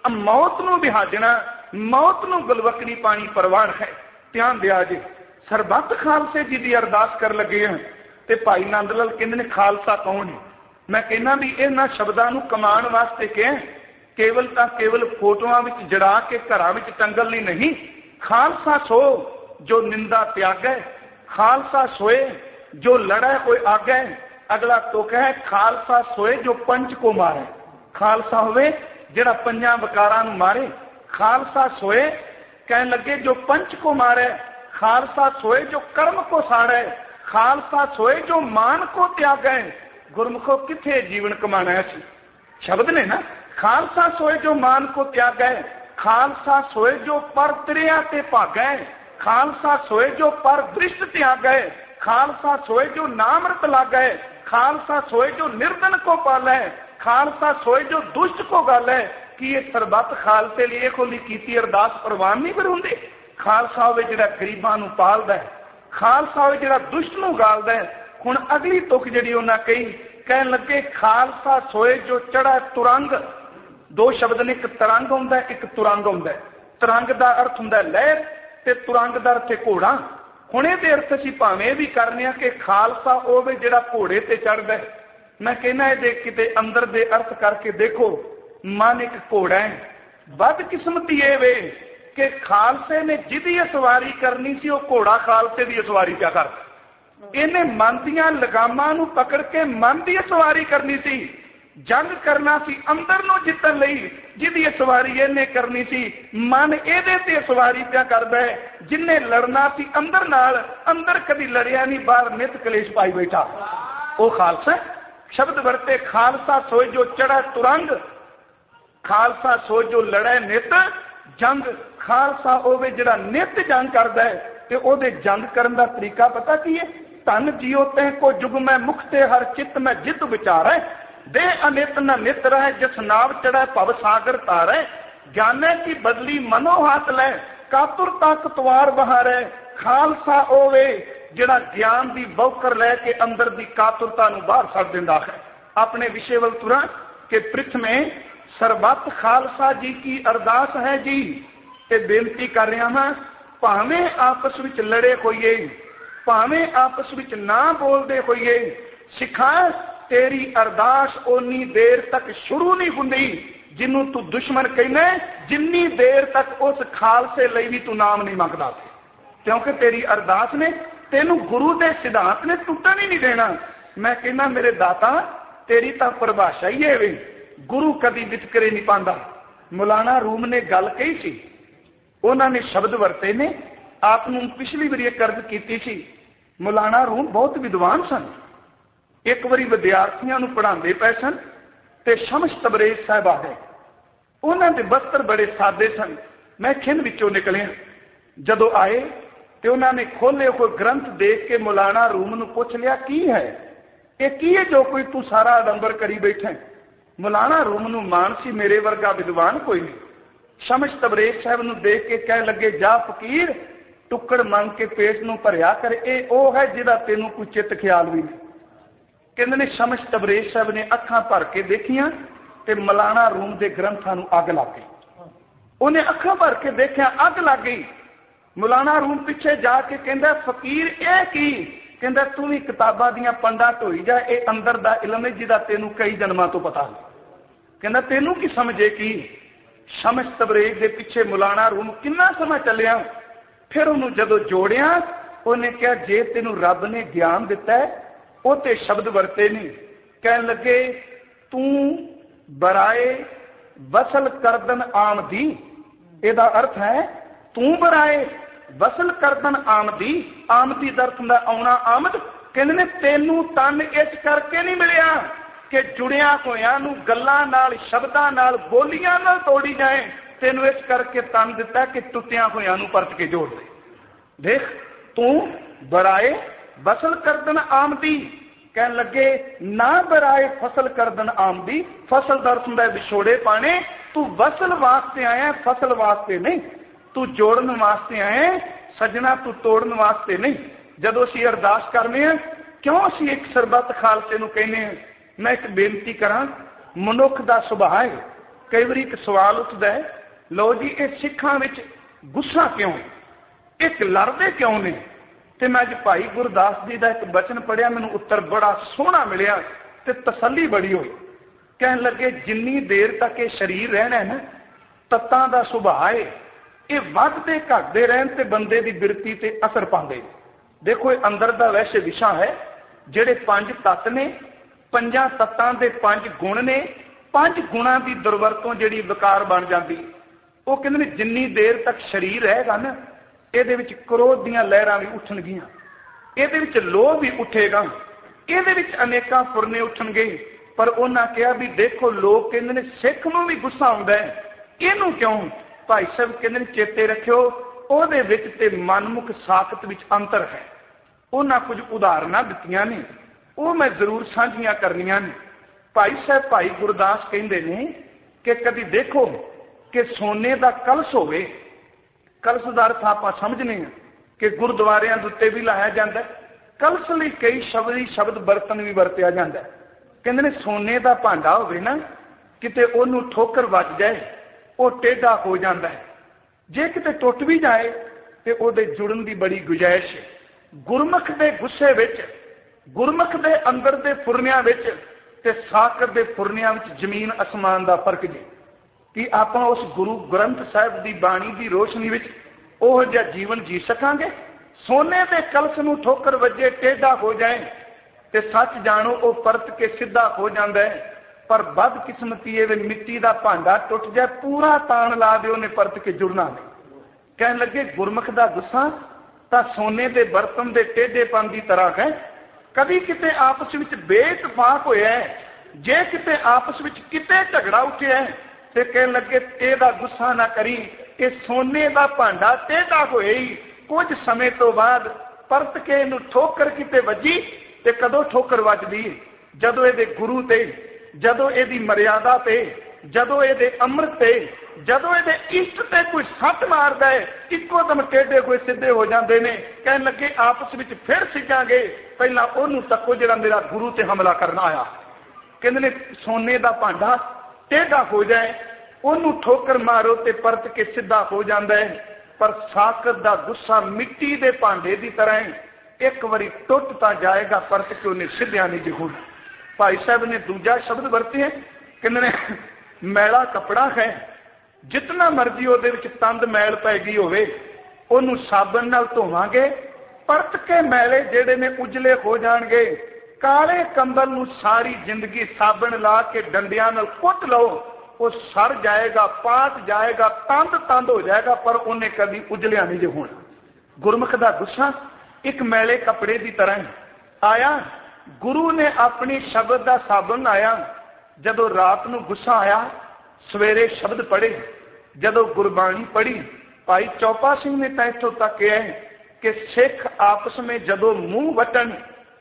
मौत नूं बिहाजना, मौत नूं गलवकड़ी पानी परवान है। ध्यान दिया जी, सरबत खालसे जी की अरदास कर लगे हैं ते भाई नंद लाल कहंदे ने खालसा कौन है। मैं कहना भी इन्हां शब्दां नूं कमाण वास्ते कह, केवल तां केवल फोटोआं विच जड़ा के घरां विच टंगल नहीं। खालसा सो जो निंदा त्यागै, खालसा सोए जो लड़े कोई आगे। अगला तुक है खालसा सोए जो पंच को मारे, खालसा होवे जिहड़ा पंजां वकारां नूं मारे। खालसा सोए कहन लगे जो पंच को मारे, खालसा सोए जो कर्म को साड़े, खालसा सोए जो मान को त्यागे। गुरमुखो किथे जीवन कमाना है शब्द ने ना, खालसा सोए जो मान को त्यागे, खालसा सोए जो पर त्रिया ते भागे, खालसा सोए जो पर दृष्ट त्यागे, खालसा सोए जो नामृत लागे, खालसा सोए जो निर्धन को पाले, खालसा सोए जो दुष्ट को गाले। कि ये सरबत खालसे लिए खोली कीती अरदास प्रवान नहीं करूंदे। खालसा होवे जिहड़ा गरीबां नूं पालदा है, खालसा होवे जिहड़ा दुष्ट नूं गालदा है। हुण अगली तुक जिहड़ी उन्हां कही, कहन लगे खालसा सोए जो चढ़ा तुरंग। दो शब्द ने, एक तरंग हुंदा है, एक तुरंग हुंदा है। तरंग दा अर्थ हुंदा है लहर ते तुरंग दा अर्थ है घोड़ा। हुण इहदे अर्थ असीं भावें भी करने आ कि खालसा होवे जिहड़ा घोड़े ते चढ़दा है। मैं कहना इहदे किते अंदर दे अर्थ करके देखो। मन एक घोड़ा है, बदकिस्मती ये वे कि खालसे ने जिहदी असवारी करनी सी वह घोड़ा खालसे की असवारी क्या कर, इन्हें मन दियां लगामां नूं पकड़ के मन की असवारी करनी सी। जंग करना सी अंदर नूं जितन लई, जिहदी असवारी इन्हें करनी सी मन इहदे ते असवारी क्या करदा है। जिन्हें लड़ना सी अंदर नाल, अंदर कदी लड़िया नहीं, बाहर नित कलेश पाई बैठा, वह खालसा। शब्द वरते खालसा सोए जो चढ़ा तुरंग, खालसा सो जो लड़े नित जंग। खालसा होवे जिहड़ा नित जंग करदा है ते ओहदे जंग करन दा तरीका पता की है। धन जियो तैं को जुग में मुक्ते हर चित में जित विचारै, दे अनित न नित रहे जिस नाव चढ़े भव सागर तारै। ज्ञाने की बदली मनो हाथ लै कातुरता कतवार बहारै। खालसा होवे जिहड़ा ज्ञान की बौकर लैके अंदर की कातुरता नूं बाहर सड़ दिंदा है। अपने विषय वल तुरां कि पृथ में सरबत खालसा जी की अरदास है जी। ये बेनती कर रहा हाँ, भावें आपस विच लड़े होइए, भावें आपस विच ना बोलते होइए, सिखा तेरी अरदास ओनी देर तक शुरू नहीं हुंदी जिन्हों तू दुश्मन कहना, जिन्नी देर तक उस खालसे लई भी तू नाम नहीं मंगदा। क्योंकि तेरी अरदास ने तेनू गुरु के सिद्धांत ने टुटन ही नहीं देना। मैं कहना मेरे दाता तेरी तो परिभाषा ही है वे, गुरु कदी वितकरे नहीं पांदा। मौलाना रूम ने गल कही सी, उन्होंने शब्द वरते ने, आप पिछली बार एक अर्ज की सी। मौलाना रूम बहुत विद्वान सन, एक बारी विद्यार्थियों पढ़ाते पे सन ते शमस तबरेज साहब आ गए। उन्होंने वस्त्र बड़े सादे सन। मैं खिन विचों निकलिया, जदों आए तो उन्होंने खोले कोई ग्रंथ देख के मौलाना रूम नूं पुछ लिया की है, ये की है जो कोई तू सारा आडंबर करी बैठे। मौलाना रूम नूं मान सी मेरे वर्गा विद्वान कोई नहीं। शमस तबरेज साहब नूं देख के कह लगे जा फकीर टुकड़ मंग के पेट नूं भरिया कर, ये वो है जिहदा तेनू कोई चित ख्याल भी नहीं। कहंदे ने शमस तबरेज साहब ने अखां भर के देखियां ते मौलाना रूम के ग्रंथां नूं अग लग गई। उन्हें अखां भर के देखिया अग लग गई। मौलाना रूम पिछे जाके कहंदा फकीर ए की, कहंदा तू भी किताबां दियां पंडां ढोई जा, ये अंदर दा इलम है जिहदा तेनू कई जन्मां तो पता है। कहंदा तेनू की समझे की। शमस तबरेज दे पिछे मौलाना रूम किन्ना समा चलिया, फिर उन्होंने जदों जोड़िया उन्हें कहा जे तेनू रब ने ज्ञान दिता है वो ते शब्द वरते नहीं। कहन लगे तू बराए वसल करदन आमदी, एदा अर्थ है तू बराए वसल करदन आमदी। आमदी दा अर्थ हुंदा आउणा आमद। कहंदे ने तेनू तन इस करके नहीं मिलिया कि जुड़िया होया नूं गल्लां नाल शब्दां नाल बोलियां नाल तोड़ी जाए, तेनू इस करके तन दिता कि टुटिया होया नू परत के जोड़ दे। देख तू बराए बसल करदन आमदी, कहन लगे ना बराए फसल करदन आमदी, फसल दर्द हुंदा विछोड़े पाने, तू वसल वास्ते आया फसल वास्ते नहीं, तू जोड़न वास्ते आया सजना, तू तोड़न वास्ते नहीं। जदों असीं अरदास करने हैं क्यों असीं एक सरबत खालसे नूं कहने हैं। मैं एक बेनती करा, मनुख का सुभाव है, कई बार एक सवाल उठता है, लो जी ये सिखां विच गुस्सा क्यों है, एक लड़ते क्यों ने। तो मैं अज भाई गुरदास जी का एक बचन पढ़िया, मैनू उत्तर बड़ा सोहना मिलिया ते तसल्ली बड़ी हुई। कहन लगे जिन्नी देर तक ये शरीर रहना है ना, तत्तां दा सुभाव है, ये वधदे घटदे रहन ते बंदे दी बिरती ते असर पांदे। देखो ये अंदर दा वैसे विशा है, जिहड़े 5 तत्त ने, 5 तत्तां दे 5 गुण ने, 5 गुणां दी दुरवरतों जिहड़ी विकार बन जाती। वो कहंदे ने जिन्नी देर तक शरीर रहेगा ना, ਇਹਦੇ ਵਿੱਚ क्रोध ਦੀਆਂ लहरां भी उठणगीਆਂ, ਇਹਦੇ ਵਿੱਚ ਲੋਭ भी उठेगा, ਇਹਦੇ ਵਿੱਚ अनेकां फुरने उठणगे। पर उन्हां कहा भी देखो लोग कहंदे ने सिख नूं भी गुस्सा आउंदा है, ਇਹਨੂੰ क्यों। भाई साहब कहंदे ने चेते रखियो ਉਹਦੇ ਵਿੱਚ ਤੇ ਮਨਮੁਖ ਸਾਖਤ ਵਿੱਚ अंतर है। ਉਹਨਾਂ कुछ उदाहरणां दित्तियां ने, ਉਹ मैं जरूर ਸਾਂਝੀਆਂ करनियां ने। भाई साहब भाई गुरदास कहंदे ने कि कभी देखो कि सोने का कलश होवे, कलश का अर्थ आप समझने हैं कि गुरुद्वारियां दे उत्ते भी लाया जाता है, कलश लई कई शब्द बर्तन भी वरतिया जाता है। कहंदे ने सोने का भांडा होवे ना, किते ओनू ठोकर वज जाए वो टेढ़ा हो जाता है, जे किते टुट भी जाए तो उहदे जुड़न की बड़ी गुंजाइश है। गुरमुख के गुस्से विच, गुरमुख के अंदर के फुरनियां विच ते साकर के फुरनियां विच जमीन आसमान का फर्क जी। कि आप उस गुरु ग्रंथ साहिब की बाणी की रोशनी विच ओह जिहा जीवन जी सकांगे। सोने के कलश नूं ठोकर वजे टेढ़ा हो जाए तो सच जानो वो परत के सीधा हो जाता है। पर बदकिस्मती है मिट्टी का भांडा टुट जाए, पूरा तान ला दे उन्हें परत के जुड़ना नहीं। कहन लगे गुरमुख का गुस्सा तो सोने के बर्तन के टेढ़ेपन की तरह है। कभी किते आपस में बेइतफाक होया है, जे किते आपस में किते झगड़ा उठिया है ते कहन लगे एदा गुस्सा ना करी, ये सोने का भांडा टेढ़ा होए ही कुछ समय तो बाद परत के इनू ठोकर किते वजी। ते कदों ठोकर वजदी, जदों ये गुरु ते, जदों ये मर्यादा ते, जदों ये अमृत ते, जदों ये इष्ट ते कोई सट मारदा है, इको दम टेढ़े कोई सीधे हो जाते हैं। कहन लगे आपस में फिर सिखांगे, पहला ओनू तको जिहड़ा मेरा गुरु ते हमला करना आया। कहंदे ने सोने का भांडा टेढ़ा हो जाए, ओनू ठोकर मारो ते परत के सीधा हो जाता है। पर साकत का गुस्सा मिट्टी के भांडे की तरह है, एक बारी टुटता जाएगा परत के उन्हें सीधिया नहीं जी होना। भाई साहब ने दूजा शब्द वरते हैं, कहते ने मैला कपड़ा है, जितना मर्जी ਉਹਦੇ ਵਿੱਚ तंद मैल पै गई होवे ਉਹਨੂੰ साबन नाल धोवांगे, परत के मैले ਜਿਹੜੇ ने उजले हो जाएंगे। काले कंबल नूं सारी जिंदगी साबन ला के डंडियां नाल कुट लो, वो सड़ जाएगा, पाट जाएगा, तंद हो जाएगा, पर उन्हें कभी उजलिया नहीं जो होना। गुरमुख का गुस्सा एक मैले कपड़े की तरह आया। गुरु ने अपनी शब्द का साबन आया, जदों रात नूं गुस्सा आया, सवेरे शब्द पढ़े, जदों गुरबाणी पढ़ी। भाई चौपा सिंह ने तो इत्थों तक कहा है कि सिख आपस में जदों मुंह वटन,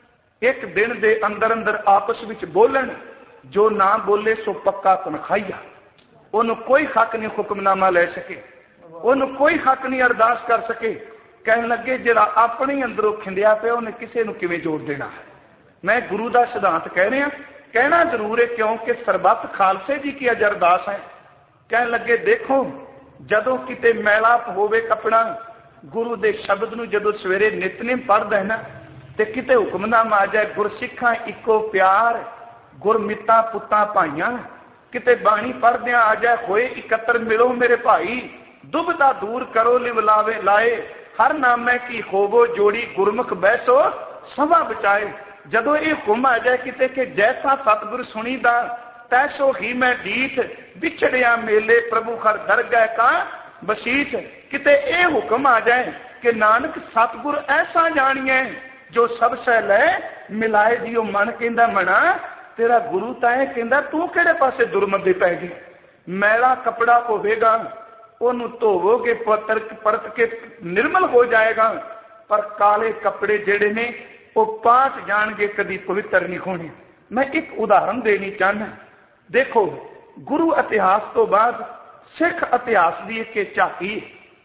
एक दिन के अंदर अंदर आपस में बोलन, जो ना बोले सो पक्का तनखाईया। उन्होंने कोई हक नहीं हुक्मनामा ले सके, उन्होंने कोई हक नहीं अरदास कर सके। कहन लगे जिहड़ा अपने अंदरों खिंडिया पे उन्हें किसी को किवें जोड़ देना है। मैं गुरु का सिद्धांत कह रहा, कहना जरूर है क्योंकि सरबत खालसे जी की अज अरदास है। कहन लगे देखो जदों किते मैला होवे कपड़ा, गुरु के शब्द नूं जदों सवेरे नितनेम पढ़दा है ना, ते किते हुक्मनामा आ जाए गुरसिखां इको प्यार, गुरमिता पुत्तां भाइयां, किते बाणी पढ़दियां आ जाए होए इकत्र मिलो मेरे भाई, दुबदा दूर करो लिवलावे लाए, हर नामे की होवो जोड़ी गुरमुख बैसो सभा बचाए। जदों ये हुक्म आ जाए किते कि जैसा सतगुर सुनीदा तैसो ही मैं डीठ, बिछड़िया मेले प्रभु हर दरगह का बसीठ। किते ये हुक्म आ जाए कि नानक सतगुर ऐसा जानिए, जो सब सह लै मिलाए जियो मन कहंदा मना, तेरा गुरु ताए कहंदा तू किहड़े पासे दुरमत दे पै गई। मैला कपड़ा होवेगा, ਉਹਨੂੰ ਧੋਵੋਗੇ ਪਰਤ ਕੇ ਨਿਰਮਲ ਹੋ ਜਾਏਗਾ, ਪਰ ਕਾਲੇ ਕੱਪੜੇ ਜਿਹੜੇ ਨੇ ਉਹ ਪਾਟ ਜਾਣਗੇ, ਕਦੀ ਪਵਿੱਤਰ ਨਹੀਂ ਹੋਣੇ। ਮੈਂ ਇੱਕ ਉਦਾਹਰਨ ਦੇਣੀ ਚਾਹੁੰਦਾ। ਦੇਖੋ, ਗੁਰੂ ਇਤਿਹਾਸ ਤੋਂ ਬਾਅਦ ਸਿੱਖ ਇਤਿਹਾਸ ਦੀ ਇੱਕ ਝਾਕੀ।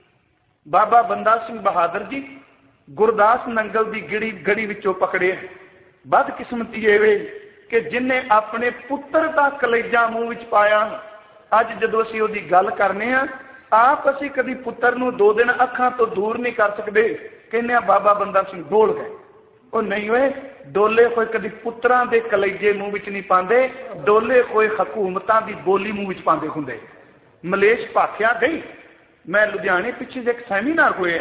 ਬਾਬਾ ਬੰਦਾ ਸਿੰਘ ਬਹਾਦਰ ਜੀ ਗੁਰਦਾਸ ਨੰਗਲ ਦੀ ਗੜੀ ਵਿੱਚੋਂ ਪਕੜੇ। ਬਦਕਿਸਮਤੀ ਇਹ ਵੇ ਕਿ ਜਿਹਨੇ ਆਪਣੇ ਪੁੱਤਰ ਦਾ ਕਲੇਜਾ ਮੂੰਹ ਵਿੱਚ ਪਾਇਆ। ਅੱਜ ਜਦੋਂ ਅਸੀਂ ਉਹਦੀ ਗੱਲ ਕਰਨੇ ਆ, ਆਪ ਅਸੀਂ ਕਦੀ ਪੁੱਤਰ ਨੂੰ 2 ਦਿਨ ਅੱਖਾਂ ਤੋਂ ਦੂਰ ਨਹੀਂ ਕਰ ਸਕਦੇ। ਕਹਿੰਦੇ ਆ ਬਾਬਾ ਬੰਦਾ ਸਿੰਘ ਡੋਲ ਗਏ। ਉਹ ਨਹੀਂ ਹੋਏ, ਡੋਲੇ ਹੋਏ ਕਦੀ ਪੁੱਤਰਾਂ ਦੇ ਕਲੇਜੇ ਮੂੰਹ ਵਿੱਚ ਨਹੀਂ ਪਾਉਂਦੇ, ਡੋਲੇ ਹੋਏ ਹਕੂਮਤਾਂ ਦੀ ਬੋਲੀ ਮੂੰਹ ਵਿੱਚ ਪਾਉਂਦੇ ਹੁੰਦੇ। ਮਲੇਸ਼ ਭਾਖਿਆ ਗਈ। ਮੈਂ ਲੁਧਿਆਣੇ ਪਿੱਛੇ ਜੇ ਇੱਕ ਸੈਮੀਨਾਰ ਹੋਇਆ,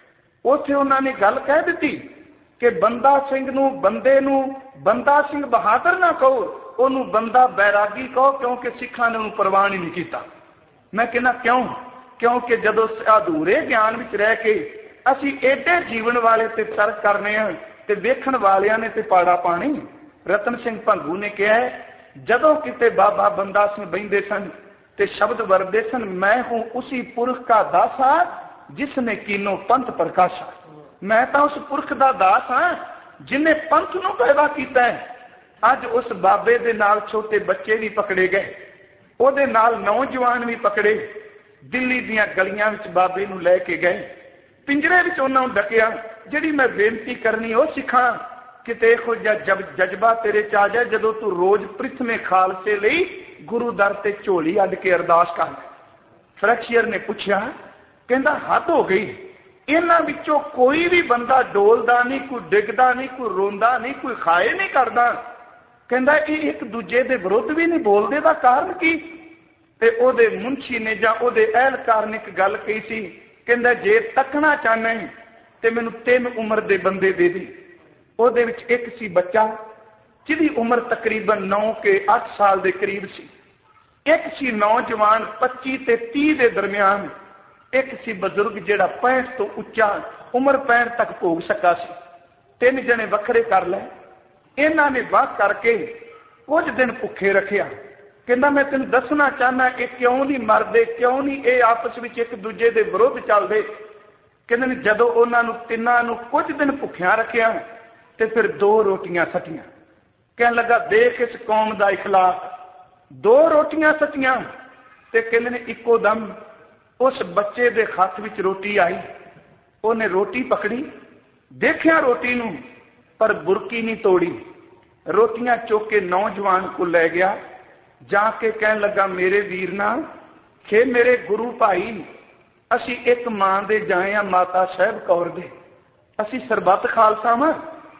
ਉੱਥੇ ਉਹਨਾਂ ਨੇ ਗੱਲ ਕਹਿ ਦਿੱਤੀ ਕਿ ਬੰਦਾ ਸਿੰਘ ਨੂੰ ਬੰਦੇ ਨੂੰ ਬੰਦਾ ਸਿੰਘ ਬਹਾਦਰ ਨਾ ਕਹੋ, ਉਹਨੂੰ ਬੰਦਾ ਬੈਰਾਗੀ ਕਹੋ, ਕਿਉਂਕਿ ਸਿੱਖਾਂ ਨੇ ਉਹਨੂੰ ਪ੍ਰਵਾਨ ਹੀ ਨਹੀਂ ਕੀਤਾ। ਮੈਂ ਕਹਿੰਦਾ ਕਿਉਂ? ਕਿਉਂਕਿ ਜਦੋਂ ਅਧੂਰੇ ਗਿਆਨ ਵਿੱਚ ਰਹਿ ਕੇ ਅਸੀਂ ਏਡੇ ਜੀਵਨ ਵਾਲੇ ਤੇ ਤਰਕ ਕਰਨੇ ਆ ਤੇ ਵੇਖਣ ਵਾਲਿਆਂ ਨੇ ਤੇ ਪਾੜਾ ਪਾਣੀ। ਰਤਨ ਸਿੰਘ ਭੰਗੂ ਨੇ ਕਿਹਾ, ਜਦੋਂ ਕਿਤੇ ਬਾਬਾ ਬੰਦਾ ਸਿੰਘ ਬਹਿੰਦੇ ਸਨ ਤੇ ਸ਼ਬਦ ਵਰਦੇ ਸਨ, ਮੈਂ ਹੂੰ ਉਸੀ ਪੁਰਖ ਦਾ ਦਾਸਾ ਜਿਸਨੇ ਕੀਨੋ ਪੰਥ ਪ੍ਰਕਾਸ਼ਾ। ਮੈਂ ਤਾਂ ਉਸ ਪੁਰਖ ਦਾ ਦਾਸ ਹਾਂ ਜਿਹਨੇ ਪੰਥ ਨੂੰ ਪੈਦਾ ਕੀਤਾ ਹੈ। ਅੱਜ ਉਸ ਬਾਬੇ ਦੇ ਨਾਲ ਛੋਟੇ ਬੱਚੇ ਵੀ ਪਕੜੇ ਗਏ, ਉਹਦੇ ਨਾਲ ਨੌਜਵਾਨ ਵੀ ਪਕੜੇ। ਦਿੱਲੀ ਦੀਆਂ ਗਲੀਆਂ ਵਿੱਚ ਬਾਬੇ ਨੂੰ ਲੈ ਕੇ ਗਏ, ਪਿੰਜਰੇ ਵਿੱਚ ਉਹਨਾਂ ਨੂੰ ਡਕਿਆ। ਜਿਹੜੀ ਮੈਂ ਬੇਨਤੀ ਕਰਨੀ ਉਹ ਸਿੱਖਾਂ, ਕਿਤੇ ਇਹੋ ਜਿਹਾ ਜਜ਼ਬਾ ਤੇਰੇ ਚ ਆ ਜਾਏ ਜਦੋਂ ਤੂੰ ਰੋਜ਼ ਪ੍ਰਿਥਮੇ ਖਾਲਸੇ ਲਈ ਗੁਰੂ ਦਰ ਤੇ ਝੋਲੀ ਅੱਡ ਕੇ ਅਰਦਾਸ ਕਰ। ਫਰੈਕਸ਼ੀਅਰ ਨੇ ਪੁੱਛਿਆ, ਕਹਿੰਦਾ ਹੱਦ ਹੋ ਗਈ, ਇਹਨਾਂ ਵਿੱਚੋਂ ਕੋਈ ਵੀ ਬੰਦਾ ਡੋਲਦਾ ਨਹੀਂ, ਕੋਈ ਡਿੱਗਦਾ ਨਹੀਂ, ਕੋਈ ਰੋਂਦਾ ਨਹੀਂ, ਕੋਈ ਖਾਏ ਨਹੀਂ ਕਰਦਾ। ਕਹਿੰਦਾ ਇਹ ਇੱਕ ਦੂਜੇ ਦੇ ਵਿਰੁੱਧ ਵੀ ਨਹੀਂ ਬੋਲਦੇ, ਦਾ ਕਾਰਨ ਕੀ? ਤੇ ਉਹਦੇ ਮੁਨਸ਼ੀ ਨੇ ਜਾਂ ਉਹਦੇ ਅਹਿਲਕਾਰ ਨੇ ਇੱਕ ਗੱਲ ਕਹੀ ਸੀ, ਕਹਿੰਦਾ ਜੇ ਤੱਕਣਾ ਚਾਹਨਾ ਤੇ ਮੈਨੂੰ 3 ਉਮਰ ਦੇ ਬੰਦੇ ਦੇ ਦੇ। ਉਹਦੇ ਵਿੱਚ ਇੱਕ ਸੀ ਬੱਚਾ ਜਿਹਦੀ ਉਮਰ ਤਕਰੀਬਨ 9 ਕੇ 8 ਸਾਲ ਦੇ ਕਰੀਬ ਸੀ, ਇੱਕ ਸੀ ਨੌਜਵਾਨ 25 ਤੇ 30 ਦੇ ਦਰਮਿਆਨ, ਇੱਕ ਸੀ ਬਜ਼ੁਰਗ ਜਿਹੜਾ 65 ਤੋਂ ਉੱਚਾ ਉਮਰ 65 ਤੱਕ ਭੋਗ ਸਕਿਆ ਸੀ। 3 ਜਣੇ ਵੱਖਰੇ ਕਰ ਲਏ। ਇਹਨਾਂ ਨੇ ਵਾਹ ਕਰਕੇ ਕੁਝ ਦਿਨ ਭੁੱਖੇ ਰੱਖਿਆ। ਕਹਿੰਦਾ ਮੈਂ ਤੈਨੂੰ ਦੱਸਣਾ ਚਾਹੁੰਦਾ ਕਿ ਕਿਉਂ ਨਹੀਂ ਮਰਦੇ, ਕਿਉਂ ਨਹੀਂ ਇਹ ਆਪਸ ਵਿੱਚ ਇੱਕ ਦੂਜੇ ਦੇ ਵਿਰੁੱਧ ਚੱਲਦੇ। ਕਹਿੰਦੇ ਨੇ ਜਦੋਂ ਉਹਨਾਂ ਨੂੰ ਤਿੰਨਾਂ ਨੂੰ ਕੁਝ ਦਿਨ ਭੁੱਖਿਆਂ ਰੱਖਿਆ ਤੇ ਫਿਰ 2 ਰੋਟੀਆਂ ਸੱਟੀਆਂ। ਕਹਿਣ ਲੱਗਾ ਦੇਖ ਇਸ ਕੌਮ ਦਾ ਇਖਲਾਕ, 2 ਰੋਟੀਆਂ ਸੱਟੀਆਂ। ਤੇ ਕਹਿੰਦੇ ਨੇ ਇੱਕੋ ਦਮ ਉਸ ਬੱਚੇ ਦੇ ਹੱਥ ਵਿੱਚ ਰੋਟੀ ਆਈ। ਉਹਨੇ ਰੋਟੀ ਪਕੜੀ, ਦੇਖਿਆ ਰੋਟੀ ਨੂੰ, ਪਰ ਬੁਰਕੀ ਨਹੀਂ ਤੋੜੀ। ਰੋਟੀਆਂ ਚੁੱਕ ਕੇ ਨੌਜਵਾਨ ਕੋਲ ਲੈ ਗਿਆ, ਜਾ ਕੇ ਕਹਿਣ ਲੱਗਾ ਮੇਰੇ ਵੀਰ ਨਾ, ਖੇ ਮੇਰੇ ਗੁਰੂ ਭਾਈ, ਅਸੀਂ ਇੱਕ ਮਾਂ ਦੇ ਜਾਏ ਆ, ਮਾਤਾ ਸਾਹਿਬ ਕੌਰ ਦੇ। ਅਸੀਂ ਸਰਬੱਤ ਖਾਲਸਾ ਵਾਂ,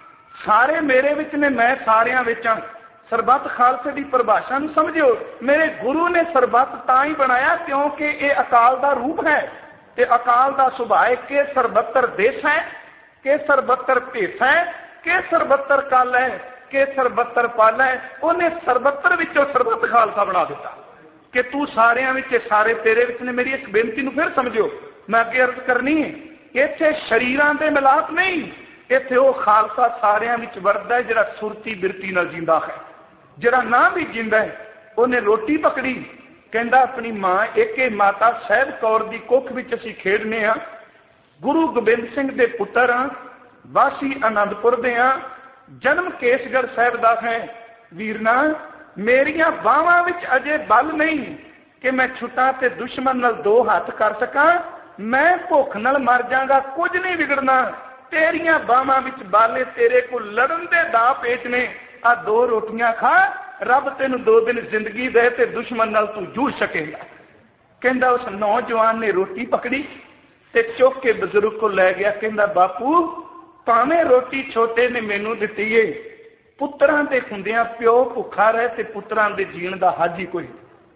ਸਾਰੇ ਮੇਰੇ ਵਿੱਚ ਨੇ, ਮੈਂ ਸਾਰਿਆਂ ਵਿੱਚ ਹਾਂ। ਸਰਬੱਤ ਖਾਲਸੇ ਦੀ ਪਰਿਭਾਸ਼ਾ ਨੂੰ ਸਮਝਿਓ। ਮੇਰੇ ਗੁਰੂ ਨੇ ਸਰਬੱਤ ਤਾਂ ਹੀ ਬਣਾਇਆ ਕਿਉਂਕਿ ਇਹ ਅਕਾਲ ਦਾ ਰੂਪ ਹੈ ਤੇ ਅਕਾਲ ਦਾ ਸੁਭਾਅ ਹੈ ਕਿ ਸਰਬੱਤਰ ਦੇਸ਼ ਹੈ, ਕਿ ਸਰਬੱਤਰ ਭੇਸ ਹੈ, ਕਿ ਸਰਬੱਤਰ ਕਾਲ ਹੈ, ਕਿ ਸਰਬੱਤਰ ਪਾਲ ਹੈ। ਉਹਨੇ ਸਰਬੱਤਰ ਵਿੱਚੋਂ ਸਰਬੱਤ ਖਾਲਸਾ ਬਣਾ ਦਿੱਤਾ ਕਿ ਤੂੰ ਸਾਰਿਆਂ ਵਿੱਚ, ਸਾਰੇ ਤੇਰੇ ਵਿੱਚ ਨੇ। ਮੇਰੀ ਇਸ ਬੇਨਤੀ ਨੂੰ ਫਿਰ ਸਮਝਿਓ, ਮੈਂ ਅੱਗੇ ਅਰਜ਼ ਕਰਨੀ ਹੈ। ਇੱਥੇ ਸ਼ਰੀਰਾਂ ਦੇ ਮਿਲਾਪ ਨਹੀਂ, ਇੱਥੇ ਉਹ ਖਾਲਸਾ ਸਾਰਿਆਂ ਵਿੱਚ ਵਰਦਾ ਹੈ ਜਿਹੜਾ ਸੁਰਤੀ ਬਿਰਤੀ ਨਾਲ ਜਿੰਦਾ ਹੈ, ਜਿਹੜਾ ਨਾ ਵੀ ਜਿੰਦਾ ਹੈ। ਉਹਨੇ ਰੋਟੀ ਪਕੜੀ, ਕਹਿੰਦਾ ਆਪਣੀ ਮਾਂ ਏਕੇ ਮਾਤਾ ਸਾਹਿਬ ਕੌਰ ਦੀ ਕੁੱਖ ਵਿੱਚ ਅਸੀਂ ਖੇਡਨੇ ਆ। ਗੁਰੂ ਗੋਬਿੰਦ ਸਿੰਘ ਦੇ ਪੁੱਤਰ ਹਾਂ, ਵਾਸੀ ਆਨੰਦਪੁਰ ਦੇ ਹਾਂ, ਜਨਮ ਕੇਸਗੜ੍ਹ ਸਾਹਿਬ ਦਾ ਹੈ। ਵੀਰਨਾ ਮੇਰੀਆਂ ਬਾਹਾਂ ਵਿੱਚ ਅਜੇ ਬਲ ਨਹੀਂ ਕਿ ਮੈਂ ਛੁੱਟਾਂ ਤੇ ਦੁਸ਼ਮਣ ਨਾਲ 2 ਹੱਥ ਕਰ ਸਕਾਂ। ਮੈਂ ਭੁੱਖ ਨਾਲ ਮਰ ਜਾਗਾ, ਕੁਝ ਨਹੀਂ ਵਿਗੜਨਾ। ਤੇਰੀਆਂ ਬਾਹਾਂ ਵਿੱਚ ਬਾਲੇ, ਤੇਰੇ ਕੋਲ ਲੜਨ ਦੇ ਦਾ ਪੇਚ ਨੇ। ਆ 2 ਰੋਟੀਆਂ ਖਾ, ਰੱਬ ਤੈਨੂੰ 2 ਦਿਨ ਜ਼ਿੰਦਗੀ ਦੇ ਤੇ ਦੁਸ਼ਮਣ ਨਾਲ ਤੂੰ ਜੂਝ ਸਕੇਗਾ। ਕਹਿੰਦਾ ਉਸ ਨੌਜਵਾਨ ਨੇ ਰੋਟੀ ਪਕੜੀ ਤੇ ਚੁੱਕ ਕੇ ਬਜ਼ੁਰਗ ਕੋਲ ਲੈ ਗਿਆ। ਕਹਿੰਦਾ ਬਾਪੂ ਭਾਵੇਂ ਰੋਟੀ ਛੋਟੇ ਨੇ ਮੈਨੂੰ ਦਿੱਤੀ ਏ, ਪੁੱਤਰਾਂ ਦੇ ਹੁੰਦਿਆਂ ਪਿਓ ਭੁੱਖਾ ਰਹੇ ਤੇ ਪੁੱਤਰਾਂ ਦੇ ਜੀਣ ਦਾ ਹੱਜ ਹੀ ਕੋਈ।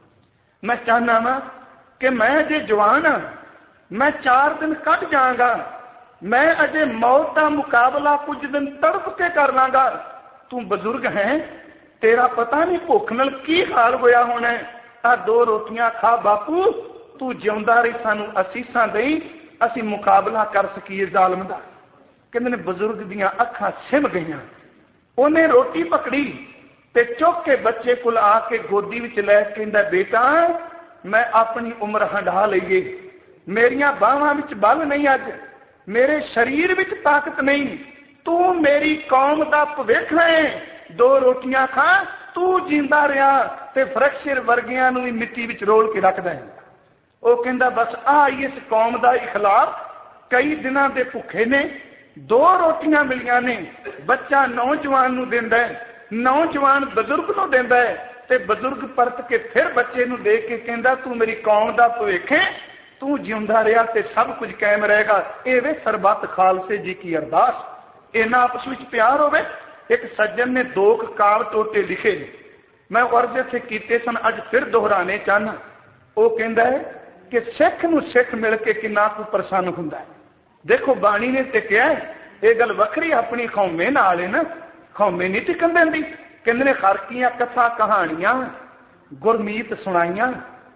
ਮੈਂ ਚਾਹੁੰਦਾ ਵਾਂ ਕਿ ਮੈਂ ਅਜੇ ਜਵਾਨ ਹਾਂ, ਮੈਂ 4 ਦਿਨ ਕੱਢ ਜਾਵਾਂਗਾ, ਮੈਂ ਅਜੇ ਮੌਤ ਦਾ ਮੁਕਾਬਲਾ ਕੁਝ ਦਿਨ ਤੜਪ ਕੇ ਕਰ ਲਾਂਗਾ। ਤੂੰ ਬਜ਼ੁਰਗ ਹੈ, ਤੇਰਾ ਪਤਾ ਨਹੀਂ ਭੁੱਖ ਨਾਲ ਕੀ ਹਾਲ ਹੋਇਆ ਹੋਣਾ। ਆ 2 ਰੋਟੀਆਂ ਖਾ ਬਾਪੂ, ਤੂੰ ਜਿਉਂਦਾ ਰਹੀ, ਸਾਨੂੰ ਅਸੀਸਾਂ ਦੇਈ, ਅਸੀਂ ਮੁਕਾਬਲਾ ਕਰ ਸਕੀਏ ਜ਼ਾਲਮ ਦਾ। ਕਹਿੰਦੇ ਨੇ ਬਜ਼ੁਰਗ ਦੀਆਂ ਅੱਖਾਂ ਸਿਮ ਗਈਆਂ। ਉਹਨੇ ਰੋਟੀ ਪਕੜੀ ਤੇ ਚੁੱਕ ਕੇ ਬੱਚੇ ਕੋਲ ਆ ਕੇ ਗੋਦੀ ਵਿੱਚ ਲੈ ਕੇ ਕਹਿੰਦਾ ਬੇਟਾ ਮੈਂ ਆਪਣੀ ਉਮਰ ਹੰਢਾ ਲਈਏ, मेरिया बाहां विच बल नहीं, अज मेरे शरीर विच ताकत नहीं, तू मेरी कौम दा भविख है, 2 रोटियां खा, तू जींदा रहा ते फ्रैक्चर वर्गियां नूं भी मिट्टी विच रोल के रखदा है। वो कहंदा बस आ इस कौम दा इखलाफ, कई दिनां दे भुखे ने, 2 रोटियां मिलियां ने, बच्चा नौजवान नूं दिंदा है, नौजवान बजुर्ग नूं दिंदा है, ते बजुर्ग परत के फिर बच्चे नूं दे के कहंदा तू मेरी कौम दा भविख है, तू जिउंदा रहा ते सब कुछ कायम रहेगा। ये वे सरबत खालसे जी की अरदास। इन्हां आपस विच प्यार होवे। एक सज्जन ने 2 काव टोटे लिखे ने, मैं अर्ज इत्थे कीते सन, अज फिर दोहराने चाहना। वो कहंदा है कि सिख नूं सिख मिल के किन्ना कुछ प्रसन्न हुंदा है। देखो बाणी ने ते कहा यह गल वखरी अपनी कौमे नाल है ना, कौमे नहीं टिकन देंदी। कहंदे ने खरकियां कथा कहानियां गुरमीत सुनाइयां,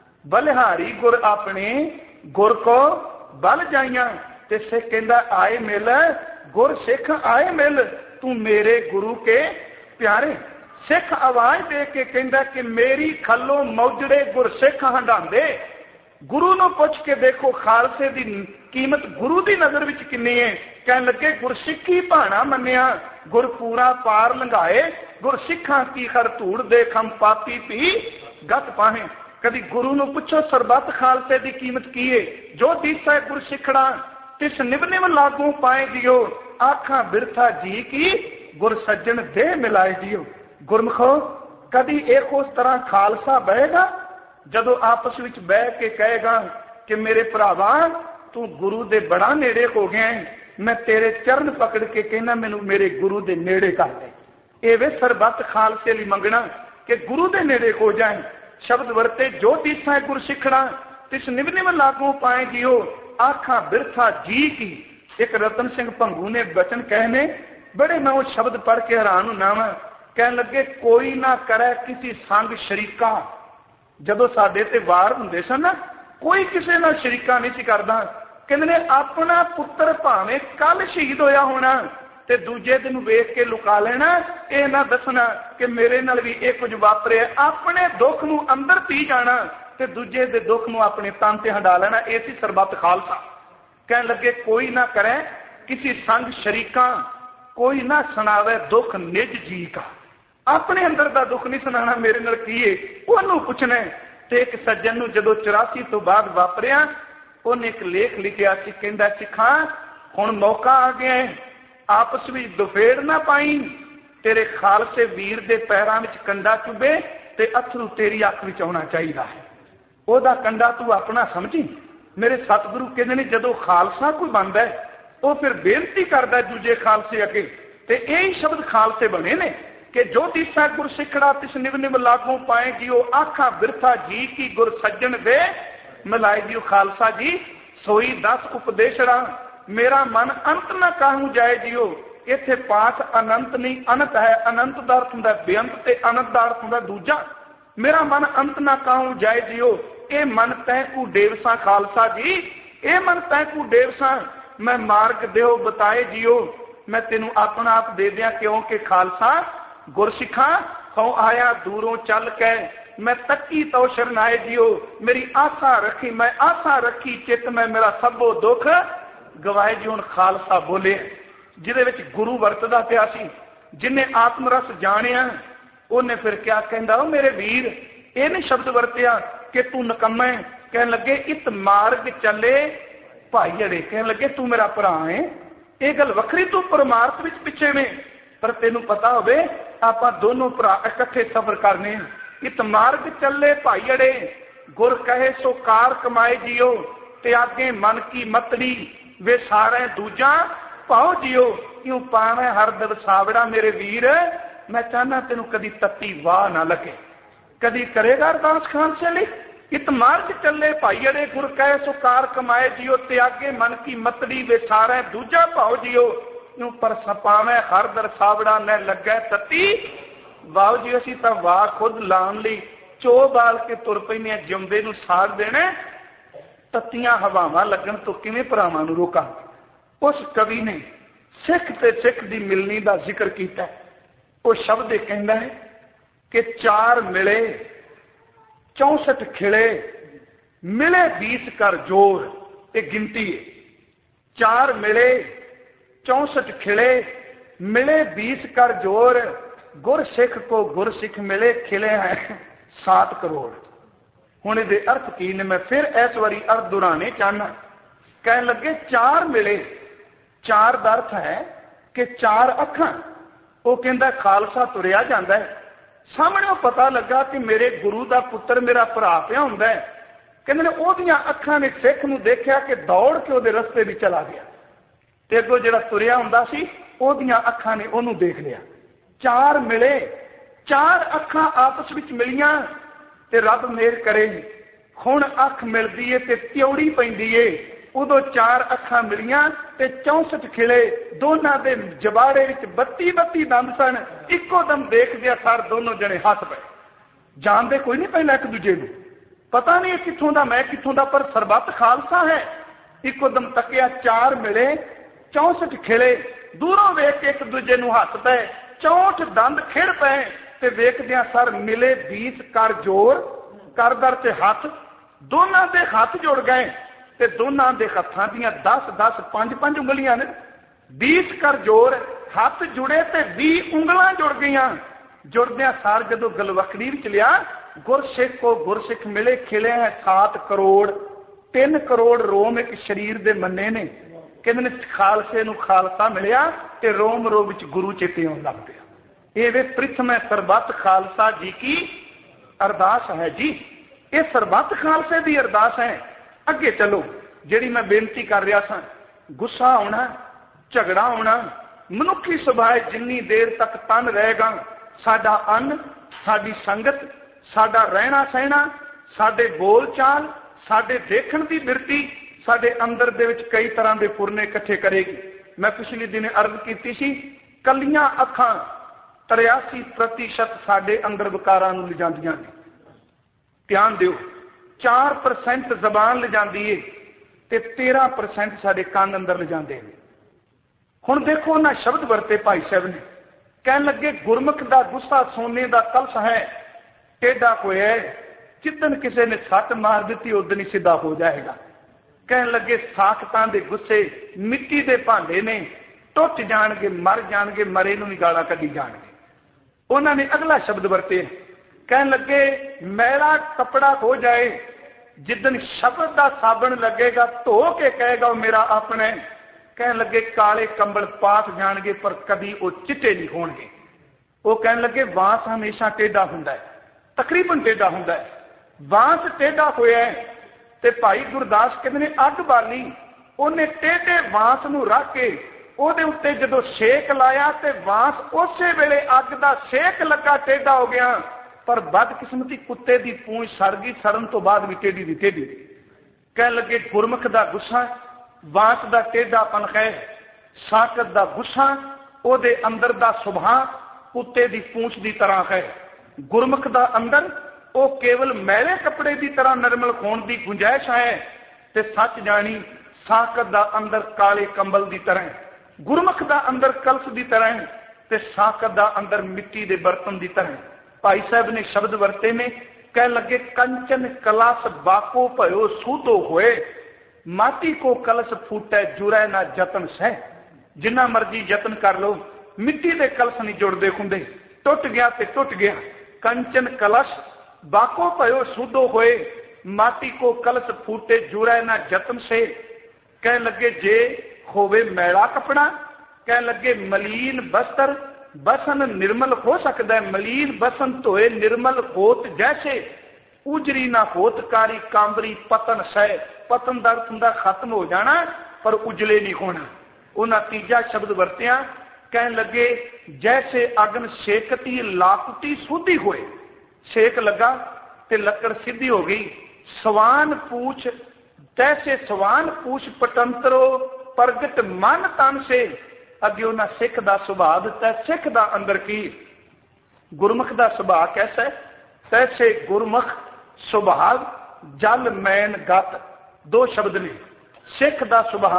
बलिहारी गुर अपने गुर को बल जाइयां। ते सिख कहंदा आए मिल गुर सिख आए मिल, तू मेरे गुरु के प्यारे। सिख आवाज दे के कहंदा कि मेरी खलो मौजड़े गुर सिख हंडांदे। गुरु नूं पुछ के देखो खालसे दी कीमत गुरु दी नजर विच किन्नी है। कहन लगे गुरसिखी भाणा मन्निया, गुर पूरा पार लंघाए, गुर सिखा की खर धूड़ दे खम पापी पी गत पाहे। कदी गुरु नूं पुछो सरबत खालसे दी कीमत की है। जो दीसा है गुर सिखड़ा तिस निव निव लागू पाए दियो, आखा बिरथा जी की गुर सज्जन दे मिलाए दियो। गुरमुखो कदी एक उस तरह खालसा बहेगा जदों आपस विच बह के कहेगा कि मेरे भरावा तू गुरु दे बड़ा नेड़े हो गया है, मैं तेरे चरण पकड़ के कहना मैनू मेरे गुरु दे नेड़े कर दे। वे सरबत खालसे लई मंगना कि गुरु दे नेड़े हो जाए। शब्द वरते जो दीसा है गुर सिखड़ा तिस निव निव लागू पाए जियो, आखा बिरथा जी की। एक रतन सिंह भंगू ने वचन कहने बड़े, मैं वो शब्द पढ़ के हैरान होना वा। कहन लगे कोई ना करे किसी संग शरीका। जदों साडे ते वार हुंदे सन ना, कोई किसी नाल शरीका नहीं सी करदा। कहंदे ने अपना पुत्र भावें कल शहीद होया होना ते दूजे दिन वेख के लुका लेना, ये ना दसना कि मेरे नाल भी ये कुछ वापरिया। अपने दुख नूं अंदर पी जाना ते दूजे दे दुख नूं अपने तन ते हंडा लेना। ये सी सरबत खालसा। कहन लगे कोई ना करे किसी संग शरीका, कोई ना सुनावे दुख निज जी का। अपने अंदर दा दुख नहीं सुनाना मेरे नाल की है, ओनू पुछना। ते एक सज्जन नूं जदों 84 तो बाद वापरिया, उन्हें एक लेख लिखिया सी, कहंदा सिखा हुण मौका आ गया है, आपस में दुफेड़ ना पाई, तेरे खालसे वीर दे पैरां विच कंडा चुभे ते अथरू तेरी अख विच आउणा चाहिदा है। ओहदा कंडा तू अपना समझी। मेरे सतगुरु कहंदे ने जदों खालसा कोई बनदा है वो फिर बेनती करदा दूजे खालसे अगे, ते यही शब्द खालसे बने ने कि जो दिसा गुर सिखड़ा तिस निव निव लागू पाए जियो, आखा बिरथा जी की गुर सज्जन दे मिलाए जियो। खालसा जी सोई 10 उपदेशड़ा, मेरा मन अंत न काहू जाए जियो। इत्थे पाठ अनंत नहीं अनंत है, अनंत दा अर्थ हुंदा बेअंत ते अनंत दा अर्थ हुंदा दूजा। मेरा मन अंत न काहू जाए जियो, ये मन तै कू डेवसा खालसा जी, ये मन तै कू डेवसा। मैं मार्ग देओ बताए जियो, मैं तेनू अपना आप दे दिया, क्योंकि खालसा गुरसिखा हूँ आया दूरों चल के, मैं तकी तो शरनाए जियो। मेरी आशा रखी, मैं आशा रखी चित में, मेरा सबो दुख गवाए जी। हुण खालसा बोले जिहदे विच गुरु वरतदा पिया सी, जिन्हें आत्मरस जानिया, उन्हें फिर क्या कहंदा, ओ मेरे वीर ये नहीं शब्द वरतिया कि तू नकम्मा है। कहन लगे इत मार्ग चले भाई अड़े, कहन लगे तू मेरा भरा है। ये गल वखरी, तू परमार्थ विच पिछे में, पर तेनू पता होवे आपां दोनों भरा इकट्ठे सफर करने। इत मार्ग चले भाई अड़े, गुर कहे सो कार कमाए जियो, त्यागे मन की मतड़ी वे सारे दूजा पाओ जियो। क्यों पावे हर दिल सावड़ा मेरे वीर, मैं चाहना तेनू कदी तत्ती वाह ना लगे। कदी करेगा अरदास खालसे लई, इत मार्ग चले भाई अड़े, गुर कहे सो कार कमाए जियो, त्यागे मन की मतड़ी वे सारे दूजा पाओ जियो। क्यों पर सपावे हर दर सावड़ा न लगे तत्ती वाह जी। असी तो वाह खुद लाउण लई चो बाल के तुर पैने, जिउंदे नूं साड़ देने, तत्तियां हवावां लगन तो किवें भरावां नूं रोकां। उस कवि ने सिख ते सिख दी मिलनी दा जिक्र कीता। वो शब्द कहंदा है कि 4 मिले 64 खिले, मिले 20 कर जोर, ये गिनती है। 4 मिले 64 खिले, मिले 20 कर जोर, गुर सिख को गुर सिख मिले, खिले हैं 7 करोड़। हुण इहदे अर्थ की ने, मैं फिर इस बारी अर्थ दोहराने चाहना। कहने लगे 4 मिले, 4 का अर्थ है कि 4 अखां। वो कहता खालसा तुरिया जाता है, सामने पता लगा कि मेरे गुरु का पुत्र मेरा भरा पिया हुंदा है। कहते ने ओहदियां अखां ने सिख नूं देखिया कि दौड़ के उहदे रस्ते भी चला गया, ते अगों जिहड़ा तुरिया हुंदा सी ओहदियां अखां ने ओहनूं देख लिया। 4 मिले, 4 अखां आपस विच मिलियां ते रब मेहर करे हुण अख मिलदी है ते त्योड़ी पैंदी है। उदों 4 अखां मिलियां ते 64 खिले, दोनों दे जबाड़े विच 32 दंद सन। इको दम देखदे सार दोनों जने हस पे, जानते कोई नहीं पहला एक दूजे को, पता नहीं कित्थों दा मैं कित्थों दा, पर सरबत खालसा है। इको दम तकिया 4 मिले 64 खिले, दूरों वेख के एक दूजे नूं हस पे, 64 दंद खिड़ पे ते वेखदियां सर मिले 20 कर जोर, कर दर ते हथ, दोनों दे हथ जुड़ गए ते दोनों दे हत्थां दियां 10-10 5-5 उंगलियां ने। 20 कर जोर, हथ जुड़े ते 20 उंगलां जुड़ गईयां। जुड़दियां सार जदों गलवकड़ी विच लिया, गुरसिख को गुरसिख मिले, खिले हैं 7 करोड़। 3 करोड़ रोम एक शरीर दे मन्ने ने। कहंदे ने खालसे नूं खालसा मिलिया ते रोम रोम विच गुरु चेते आउण लग पिया। ये वे प्रथम सरबत खालसा जी की अरदास है जी, ये सरबत खालसे की अरदास है। अगे चलो, जिहड़ी मैं बेनती कर रहा था, गुस्सा आना, झगड़ा आना, मनुखी सुभाव जिन्नी देर तक तन रहेगा, साडा अन्न, साडी संगत, साडा रहना सहना, साडे बोल चाल, साडे देखण की बिरती, साडे अंदर दे विच कई तरह के फुरने इकट्ठे करेगी। मैं पिछले दिन अर्ज की सी, कलियां अखां 83% साडे अंदर विकारां नूं लिजांदियां ने। ध्यान दिओ, 4% जबान लिजांदी है ते 13% साडे कान अंदर लिजांदे ने। हुण देखो ना शब्द वरते भाई साहब ने, कहन लगे गुरमुख दा गुस्सा सोने दा कलश है, टेढ़ा होया जिदन किसी ने सट मार दी उदन ही सीधा हो जाएगा। कहन लगे साखतां दे गुस्से मिट्टी दे भांडे ने, टुट जाणगे, मर जाणगे, मरे नूं भी गालां कढी जाणगे। उन्होंने अगला शब्द वरते, कहन लगे मैला कपड़ा हो जाए, जिदन शब्द का साबन लगेगा धो के कहेगा मेरा अपना है। कहन लगे काले कंबल पाक जाणगे पर कभी वो चिट्टे नहीं होणगे। वो कहन लगे वास हमेशा टेढ़ा हुंदा है, तकरीबन टेढ़ा हुंदा है। वास टेढ़ा होया है ते भाई गुरदास कहते ने अग बाली, उन्हें टेढ़े वास नूं रख के ਉਹਦੇ ਉੱਤੇ ਜਦੋਂ ਛੇਕ ਲਾਇਆ ਤੇ ਵਾਂਸ ਉਸੇ ਵੇਲੇ ਅੱਗ ਦਾ ਛੇਕ ਲੱਗਾ, ਟੇਢਾ ਹੋ ਗਿਆ। ਪਰ ਬਦਕਿਸਮਤੀ ਕੁੱਤੇ ਦੀ ਪੂੰਛ ਸੜ ਗਈ, ਸੜਨ ਤੋਂ ਬਾਅਦ ਵੀ ਟੇਢੀ ਦੀ ਟੇਢੀ। ਕਹਿਣ ਲੱਗੇ ਗੁਰਮੁਖ ਦਾ ਗੁੱਸਾ ਵਾਂਸ ਦਾ ਟੇਢਾਪਨ ਹੈ, ਸਾਕਤ ਦਾ ਗੁੱਸਾ ਉਹਦੇ ਅੰਦਰ ਦਾ ਸੁਭਾਅ ਕੁੱਤੇ ਦੀ ਪੂੰਛ ਦੀ ਤਰ੍ਹਾਂ ਹੈ। ਗੁਰਮੁਖ ਦਾ ਅੰਦਰ ਉਹ ਕੇਵਲ ਮੈਲੇ ਕੱਪੜੇ ਦੀ ਤਰ੍ਹਾਂ ਨਰਮਲ ਹੋਣ ਦੀ ਗੁੰਜਾਇਸ਼ ਹੈ ਤੇ ਸੱਚ ਜਾਣੀ ਸਾਕਤ ਦਾ ਅੰਦਰ ਕਾਲੇ ਕੰਬਲ ਦੀ ਤਰ੍ਹਾਂ, गुरमुख का अंदर कलश की तरह ते साकत का अंदर मिट्टी के बर्तन की तरह। भाई साहब ने शब्द वरते ने, कह लगे कंचन कलश बाको भयो सूदो होए, माटी को कलश फूटे जुरै ना जतन सह। जिन्ना मर्जी जतन कर लो, मिट्टी के कलश नहीं जुड़ते हुंदे, टुट गया तो टुट गया। कंचन कलश बाको भयो सूदो होए, माटी को कलश फूटे जुरै ना जतन से। कह लगे जे होवे मैला कपड़ा, कह लगे मलीन बस्तर बसन निर्मल हो सकता है। मलीन बसन धोए निर्मल होत जैसे, उजरी ना होत कारी कांबरी पतन सह। पतन का अर्थ हुंदा खत्म हो जाना पर उजले नहीं होना। उन्हें तीजा शब्द वरतिया, कह लगे जैसे अगन सेकती लाकुटी सुधी होए, सेक लगा ते लकड़ सीधी हो गई। सवान पूछ तैसे सवान पूछ पटंतरो प्रगट मन तन से। अगे उन्हें सिख का सुभाव दिता, सिख का अंदर की गुरमुख का सुभाव कैसा है, तैसे गुरमुख सुभाव जल मैन गत। दो शब्द ने, सिख का सुभाव,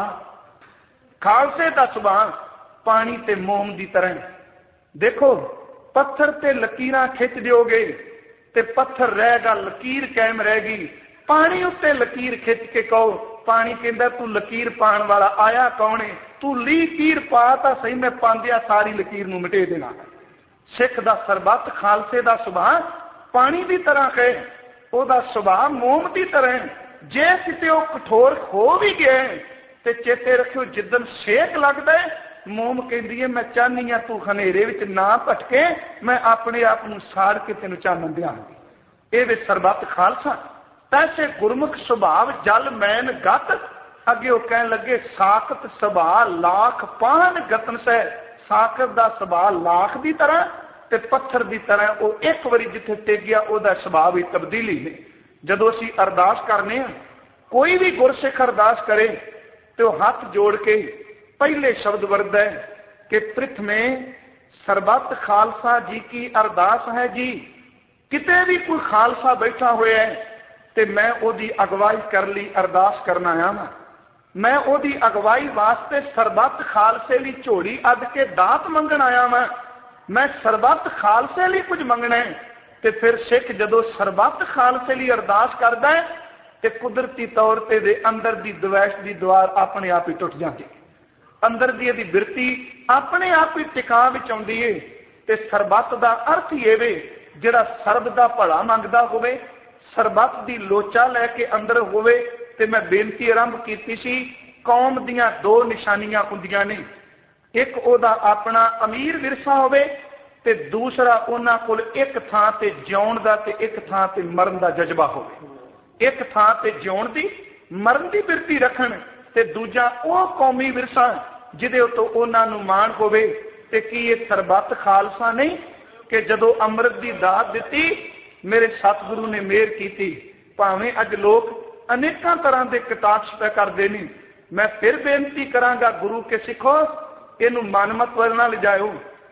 खालसे का सुभाव पानी ते मोम की तरह। देखो पत्थर ते लकीरां खिंच दिओगे ते पत्थर रहेगा, लकीर कायम रहेगी। पानी उत्ते लकीर खिंच के कहो पानी कहता तू लकीर पान वाला आया कौन है, तू लीकीर पा तां सही, मैं पांदिया सारी लकीर नूं मिटे देना। सिख दा सरबत खालसे दा सुभाव पानी की तरह है, ਉਹਦਾ ਸੁਭਾਅ ਮੋਮ ਦੀ ਤਰ੍ਹਾਂ ਹੈ। ਜੇ ਕਿਤੇ ਉਹ ਕਠੋਰ ਹੋ ਵੀ ਗਿਆ ਤੇ ਚੇਤੇ ਰੱਖਿਓ ਜਿੱਦਣ ਸੇਕ ਲੱਗਦਾ ਮੋਮ ਕਹਿੰਦੀ ਹੈ ਮੈਂ ਚਾਹਨੀ ਆ ਤੂੰ ਹਨੇਰੇ ਵਿੱਚ ਨਾ ਭਟਕੇ, ਮੈਂ ਆਪਣੇ ਆਪ ਨੂੰ ਸਾੜ ਕੇ ਤੈਨੂੰ ਚਾਨਣ ਦਿਆਂਗੀ। ਇਹ ਵੇ ਸਰਬੱਤ ਖਾਲਸਾ। ਤੈਸੇ ਗੁਰਮੁਖ ਸੁਭਾਵ ਜਲ ਮੈਨ ਗਤ, ਅੱਗੇ ਉਹ ਕਹਿਣ ਲੱਗੇ ਸਾਖਤ ਸੁਭਾਅ ਲਾਖ ਪਾਨ ਗਤਨ ਸਹਿ। ਸਾਖਤ ਦਾ ਸੁਭਾਅ ਲਾਖ ਦੀ ਤਰ੍ਹਾਂ ਤੇ ਪੱਥਰ ਦੀ ਤਰ੍ਹਾਂ, ਉਹ ਇੱਕ ਵਾਰੀ ਜਿੱਥੇ ਟਿਕ ਗਿਆ ਉਹਦਾ ਸੁਭਾਅ ਵੀ ਤਬਦੀਲੀ ਨਹੀਂ। ਜਦੋਂ ਅਸੀਂ ਅਰਦਾਸ ਕਰਨੇ ਆ, ਕੋਈ ਵੀ ਗੁਰਸਿੱਖ ਅਰਦਾਸ ਕਰੇ ਤੇ ਉਹ ਹੱਥ ਜੋੜ ਕੇ ਪਹਿਲੇ ਸ਼ਬਦ ਵਰਤਦਾ ਹੈ ਕਿ ਪ੍ਰਿਥਮੇ ਸਰਬੱਤ ਖਾਲਸਾ ਜੀ ਕੀ ਅਰਦਾਸ ਹੈ ਜੀ। ਕਿਤੇ ਵੀ ਕੋਈ ਖਾਲਸਾ ਬੈਠਾ ਹੋਇਆ ਹੈ ਤੇ ਮੈਂ ਉਹਦੀ ਅਗਵਾਈ ਕਰਨ ਲਈ ਅਰਦਾਸ ਕਰਨ ਆਇਆ ਵਾਂ। ਮੈਂ ਉਹਦੀ ਅਗਵਾਈ ਵਾਸਤੇ ਸਰਬੱਤ ਖਾਲਸੇ ਲਈ ਝੋਲੀ ਅੱਡ ਕੇ ਦਾਤ ਮੰਗਣ ਆਇਆ ਵਾਂ। मैं सरबत खालसे लिए कुछ मंगना है। तो फिर सिख जदों सरबत खालसे लिए अरदास करता है तो कुदरती तौर पर दे अंदर की द्वैश की दीवार अपने आप ही टुट जाती, अंदर की यदि बिरती अपने आप ही टिका विच आउंदी है। ते सरबत का अर्थ ये वे जिहड़ा सरब का भला मंगदा होवे, सरबत की लोचा लैके अंदर होवे। ते मैं बेनती आरंभ की सी, कौम दियां दो निशानियां हुंदियां ने, एक ओदा अपना अमीर विरसा होवे ते दूसरा उन्हां कोल एक थां ते जिउण दा ते एक थां ते मरण दा जज्बा होवे। एक थां ते जिउण दी मरण दी बिरती रखण ते दूजा ओ कौमी विरसा जिहदे उत्तों उन्हां नूं माण होवे। ते की ये सरबत खालसा नहीं कि जदों अमृत दी दात दित्ती मेरे सतगुरु ने मेहर कीती, भावें अज लोग अनेकां तरहां दे कटाक्ष पे करदे ने। मैं फिर बेनती करांगा गुरु के सिखो ਇਹਨੂੰ ਮਨਮਤ ਵੱਲ ਨਾ ਲਿਜਾਇਓ।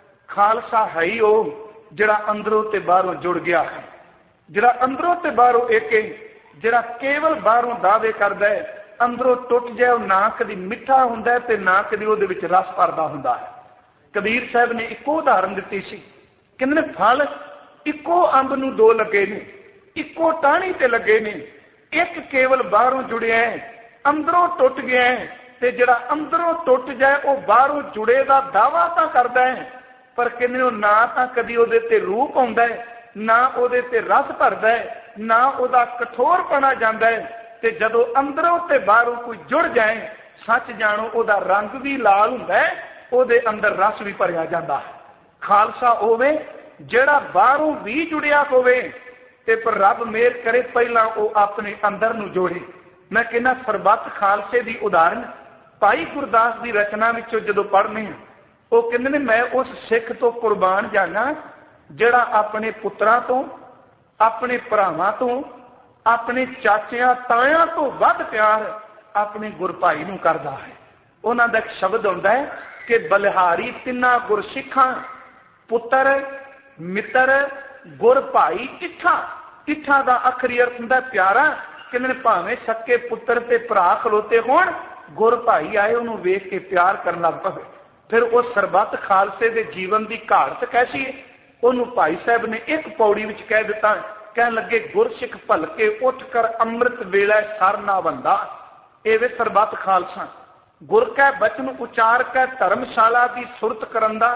ਖਾਲਸਾ ਹੈ ਹੀ ਉਹ ਜਿਹੜਾ ਅੰਦਰੋਂ ਤੇ ਬਾਹਰੋਂ ਜੁੜ ਗਿਆ ਹੈ, ਜਿਹੜਾ ਅੰਦਰੋਂ ਤੇ ਬਾਹਰੋਂ ਇੱਕ ਹੈ, ਜਿਹੜਾ ਕੇਵਲ ਬਾਹਰੋਂ ਦਾਅਵੇ ਕਰਦਾ ਹੈ, ਅੰਦਰੋਂ ਟੁੱਟ ਜਾਏ ਉਹ ਨਾ ਕਦੀ ਮਿੱਠਾ ਹੁੰਦਾ ਤੇ ਨਾ ਕਦੀ ਉਹਦੇ ਵਿੱਚ ਰਸ ਭਰਦਾ ਹੁੰਦਾ ਹੈ। ਕਬੀਰ ਸਾਹਿਬ ਨੇ ਇੱਕੋ ਉਦਾਹਰਨ ਦਿੱਤੀ ਸੀ, ਕਹਿੰਦੇ ਨੇ ਫਲ ਇੱਕੋ ਅੰਬ ਨੂੰ ਦੋ ਲੱਗੇ ਨੇ, ਇੱਕੋ ਟਾਹਣੀ ਤੇ ਲੱਗੇ ਨੇ, ਇੱਕ ਕੇਵਲ ਬਾਹਰੋਂ ਜੁੜਿਆ ਹੈ, ਅੰਦਰੋਂ ਟੁੱਟ ਗਿਆ ਹੈ। ਤੇ ਜਿਹੜਾ ਅੰਦਰੋਂ ਟੁੱਟ ਜਾਏ ਉਹ ਬਾਹਰੋਂ ਜੁੜੇ ਦਾ ਦਾਵਾ ਤਾਂ ਕਰਦਾ ਹੈ, ਪਰ ਕਹਿੰਦੇ ਉਹ ਨਾ ਤਾਂ ਕਦੀ ਉਹਦੇ ਤੇ ਰੂਪ ਆਉਂਦਾ ਹੈ, ਨਾ ਉਹਦੇ ਤੇ ਰਸ ਭਰਦਾ ਹੈ, ਨਾ ਉਹਦਾ ਕਠੋਰਪਣਾ ਜਾਂਦਾ ਹੈ। ਤੇ ਜਦੋਂ ਅੰਦਰੋਂ ਤੇ ਬਾਹਰੋਂ ਕੋਈ ਜੁੜ ਜਾਏ, ਸੱਚ ਜਾਣੋ ਉਹਦਾ ਰੰਗ ਵੀ ਲਾਲ ਹੁੰਦਾ ਹੈ, ਉਹਦੇ ਅੰਦਰ ਰਸ ਵੀ ਭਰਿਆ ਜਾਂਦਾ ਹੈ। ਖਾਲਸਾ ਹੋਵੇ ਜਿਹੜਾ ਬਾਹਰੋਂ ਵੀ ਜੁੜਿਆ ਹੋਵੇ ਤੇ ਪਰ ਰੱਬ ਮਿਹਰ ਕਰੇ ਪਹਿਲਾਂ ਉਹ ਆਪਣੇ ਅੰਦਰ ਨੂੰ ਜੋੜੇ। ਮੈਂ ਕਹਿੰਦਾ ਸਰਬੱਤ ਖਾਲਸੇ ਦੀ ਉਦਾਹਰਨ ਭਾਈ ਗੁਰਦਾਸ ਦੀ ਰਚਨਾ ਵਿੱਚੋਂ ਜਦੋਂ ਪੜ੍ਹਨੇ ਆ, ਉਹ ਕਹਿੰਦੇ ਨੇ ਮੈਂ ਉਸ ਸਿੱਖ ਤੋਂ ਕੁਰਬਾਨ ਜਾਣਾ ਜਿਹੜਾ ਆਪਣੇ ਪੁੱਤਰਾਂ ਤੋਂ, ਆਪਣੇ ਭਰਾਵਾਂ ਤੋਂ, ਆਪਣੇ ਚਾਚਿਆਂ ਤਾਇਆਂ ਤੋਂ ਵੱਧ ਪਿਆਰ ਆਪਣੇ ਗੁਰ ਭਾਈ ਨੂੰ ਕਰਦਾ ਹੈ। ਉਹਨਾਂ ਦਾ ਇੱਕ ਸ਼ਬਦ ਹੁੰਦਾ ਹੈ ਕਿ ਬਲਿਹਾਰੀ ਤਿੰਨਾਂ ਗੁਰਸਿੱਖਾਂ ਪੁੱਤਰ ਮਿੱਤਰ ਗੁਰ ਭਾਈ ਇੱਠਾ। ਇੱਠਾ ਦਾ ਅਖਰੀ ਅਰਥ ਹੁੰਦਾ ਪਿਆਰਾ। ਕਹਿੰਦੇ ਨੇ ਭਾਵੇਂ ਸੱਕੇ ਪੁੱਤਰ ਤੇ ਭਰਾ ਖਲੋਤੇ ਹੋਣ, ਗੁਰ ਭਾਈ ਆਏ ਉਹਨੂੰ ਵੇਖ ਕੇ ਪਿਆਰ ਕਰਨ ਲੱਗ ਪਵੇ। ਫਿਰ ਉਹ ਸਰਬੱਤ ਖਾਲਸੇ ਦੇ ਜੀਵਨ ਦੀ ਘਾਟ ਕੈਸੀ ਹੈ, ਉਹਨੂੰ ਭਾਈ ਸਾਹਿਬ ਨੇ ਇੱਕ ਪੌੜੀ ਵਿੱਚ ਕਹਿ ਦਿੱਤਾ। ਕਹਿਣ ਲੱਗੇ ਗੁਰਸਿੱਖ ਭਲਕੇ ਉੱਠ ਕਰ ਅੰਮ੍ਰਿਤ ਵੇਲੇ ਸਰ ਨਾ ਬੰਦਾ। ਇਹ ਵੇ ਸਰਬੱਤ ਖਾਲਸਾ। ਗੁਰ ਕੈ ਬਚਨ ਉਚਾਰ ਕੈ ਧਰਮਸ਼ਾਲਾ ਦੀ ਸੁਰਤ ਕਰਨ ਦਾ,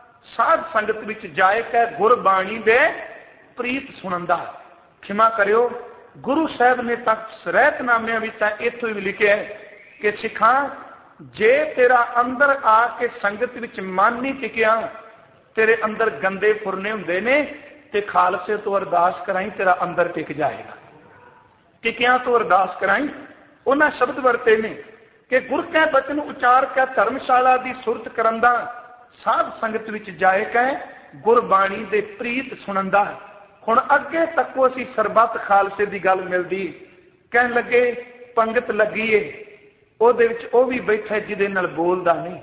ਸਾਧ ਸੰਗਤ ਵਿੱਚ ਜਾਏ ਕੈ ਗੁਰਬਾਣੀ ਦੇ ਪ੍ਰੀਤ ਸੁਣਨ ਦਾ। ਖਿਮਾ ਕਰਿਓ ਗੁਰੂ ਸਾਹਿਬ ਨੇ ਤਾਂ ਰਹਿਤਨਾਮਿਆਂ ਵਿੱਚ ਤਾਂ ਇੱਥੋਂ ਵੀ ਲਿਖਿਆ ਕਿ ਸਿੱਖਾਂ ਜੇ ਤੇਰਾ ਅੰਦਰ ਆ ਕੇ ਸੰਗਤ ਵਿੱਚ ਮਨ ਨਹੀਂ ਟਿਕਿਆ, ਤੇਰੇ ਅੰਦਰ ਗੰਦੇ ਫੁਰਨੇ ਹੁੰਦੇ ਨੇ, ਤੇ ਖਾਲਸੇ ਤੋਂ ਅਰਦਾਸ ਕਰਾਈ ਤੇਰਾ ਅੰਦਰ ਟਿਕ ਜਾਏਗਾ। ਟਿਕਿਆਂ ਤੋਂ ਅਰਦਾਸ ਕਰਾਈ। ਉਹਨਾਂ ਸ਼ਬਦ ਵਰਤੇ ਨੇ ਕਿ ਗੁਰ ਕੈ ਬਚਨ ਉਚਾਰ ਕੈ ਧਰਮਸ਼ਾਲਾ ਦੀ ਸੁਰਤ ਕਰਨ ਦਾ, ਸਾਧ ਸੰਗਤ ਵਿੱਚ ਜਾਏ ਕੈ ਗੁਰਬਾਣੀ ਦੇ ਪ੍ਰੀਤ ਸੁਣਨ ਦਾ। ਹੁਣ ਅੱਗੇ ਤੱਕੋ ਅਸੀਂ ਸਰਬੱਤ ਖਾਲਸੇ ਦੀ ਗੱਲ ਮਿਲਦੀ। ਕਹਿਣ ਲੱਗੇ ਪੰਗਤ ਲੱਗੀ ਏ, ਉਹਦੇ ਵਿੱਚ ਉਹ ਵੀ ਬੈਠਾ ਜਿਹਦੇ ਨਾਲ ਬੋਲਦਾ ਨਹੀਂ।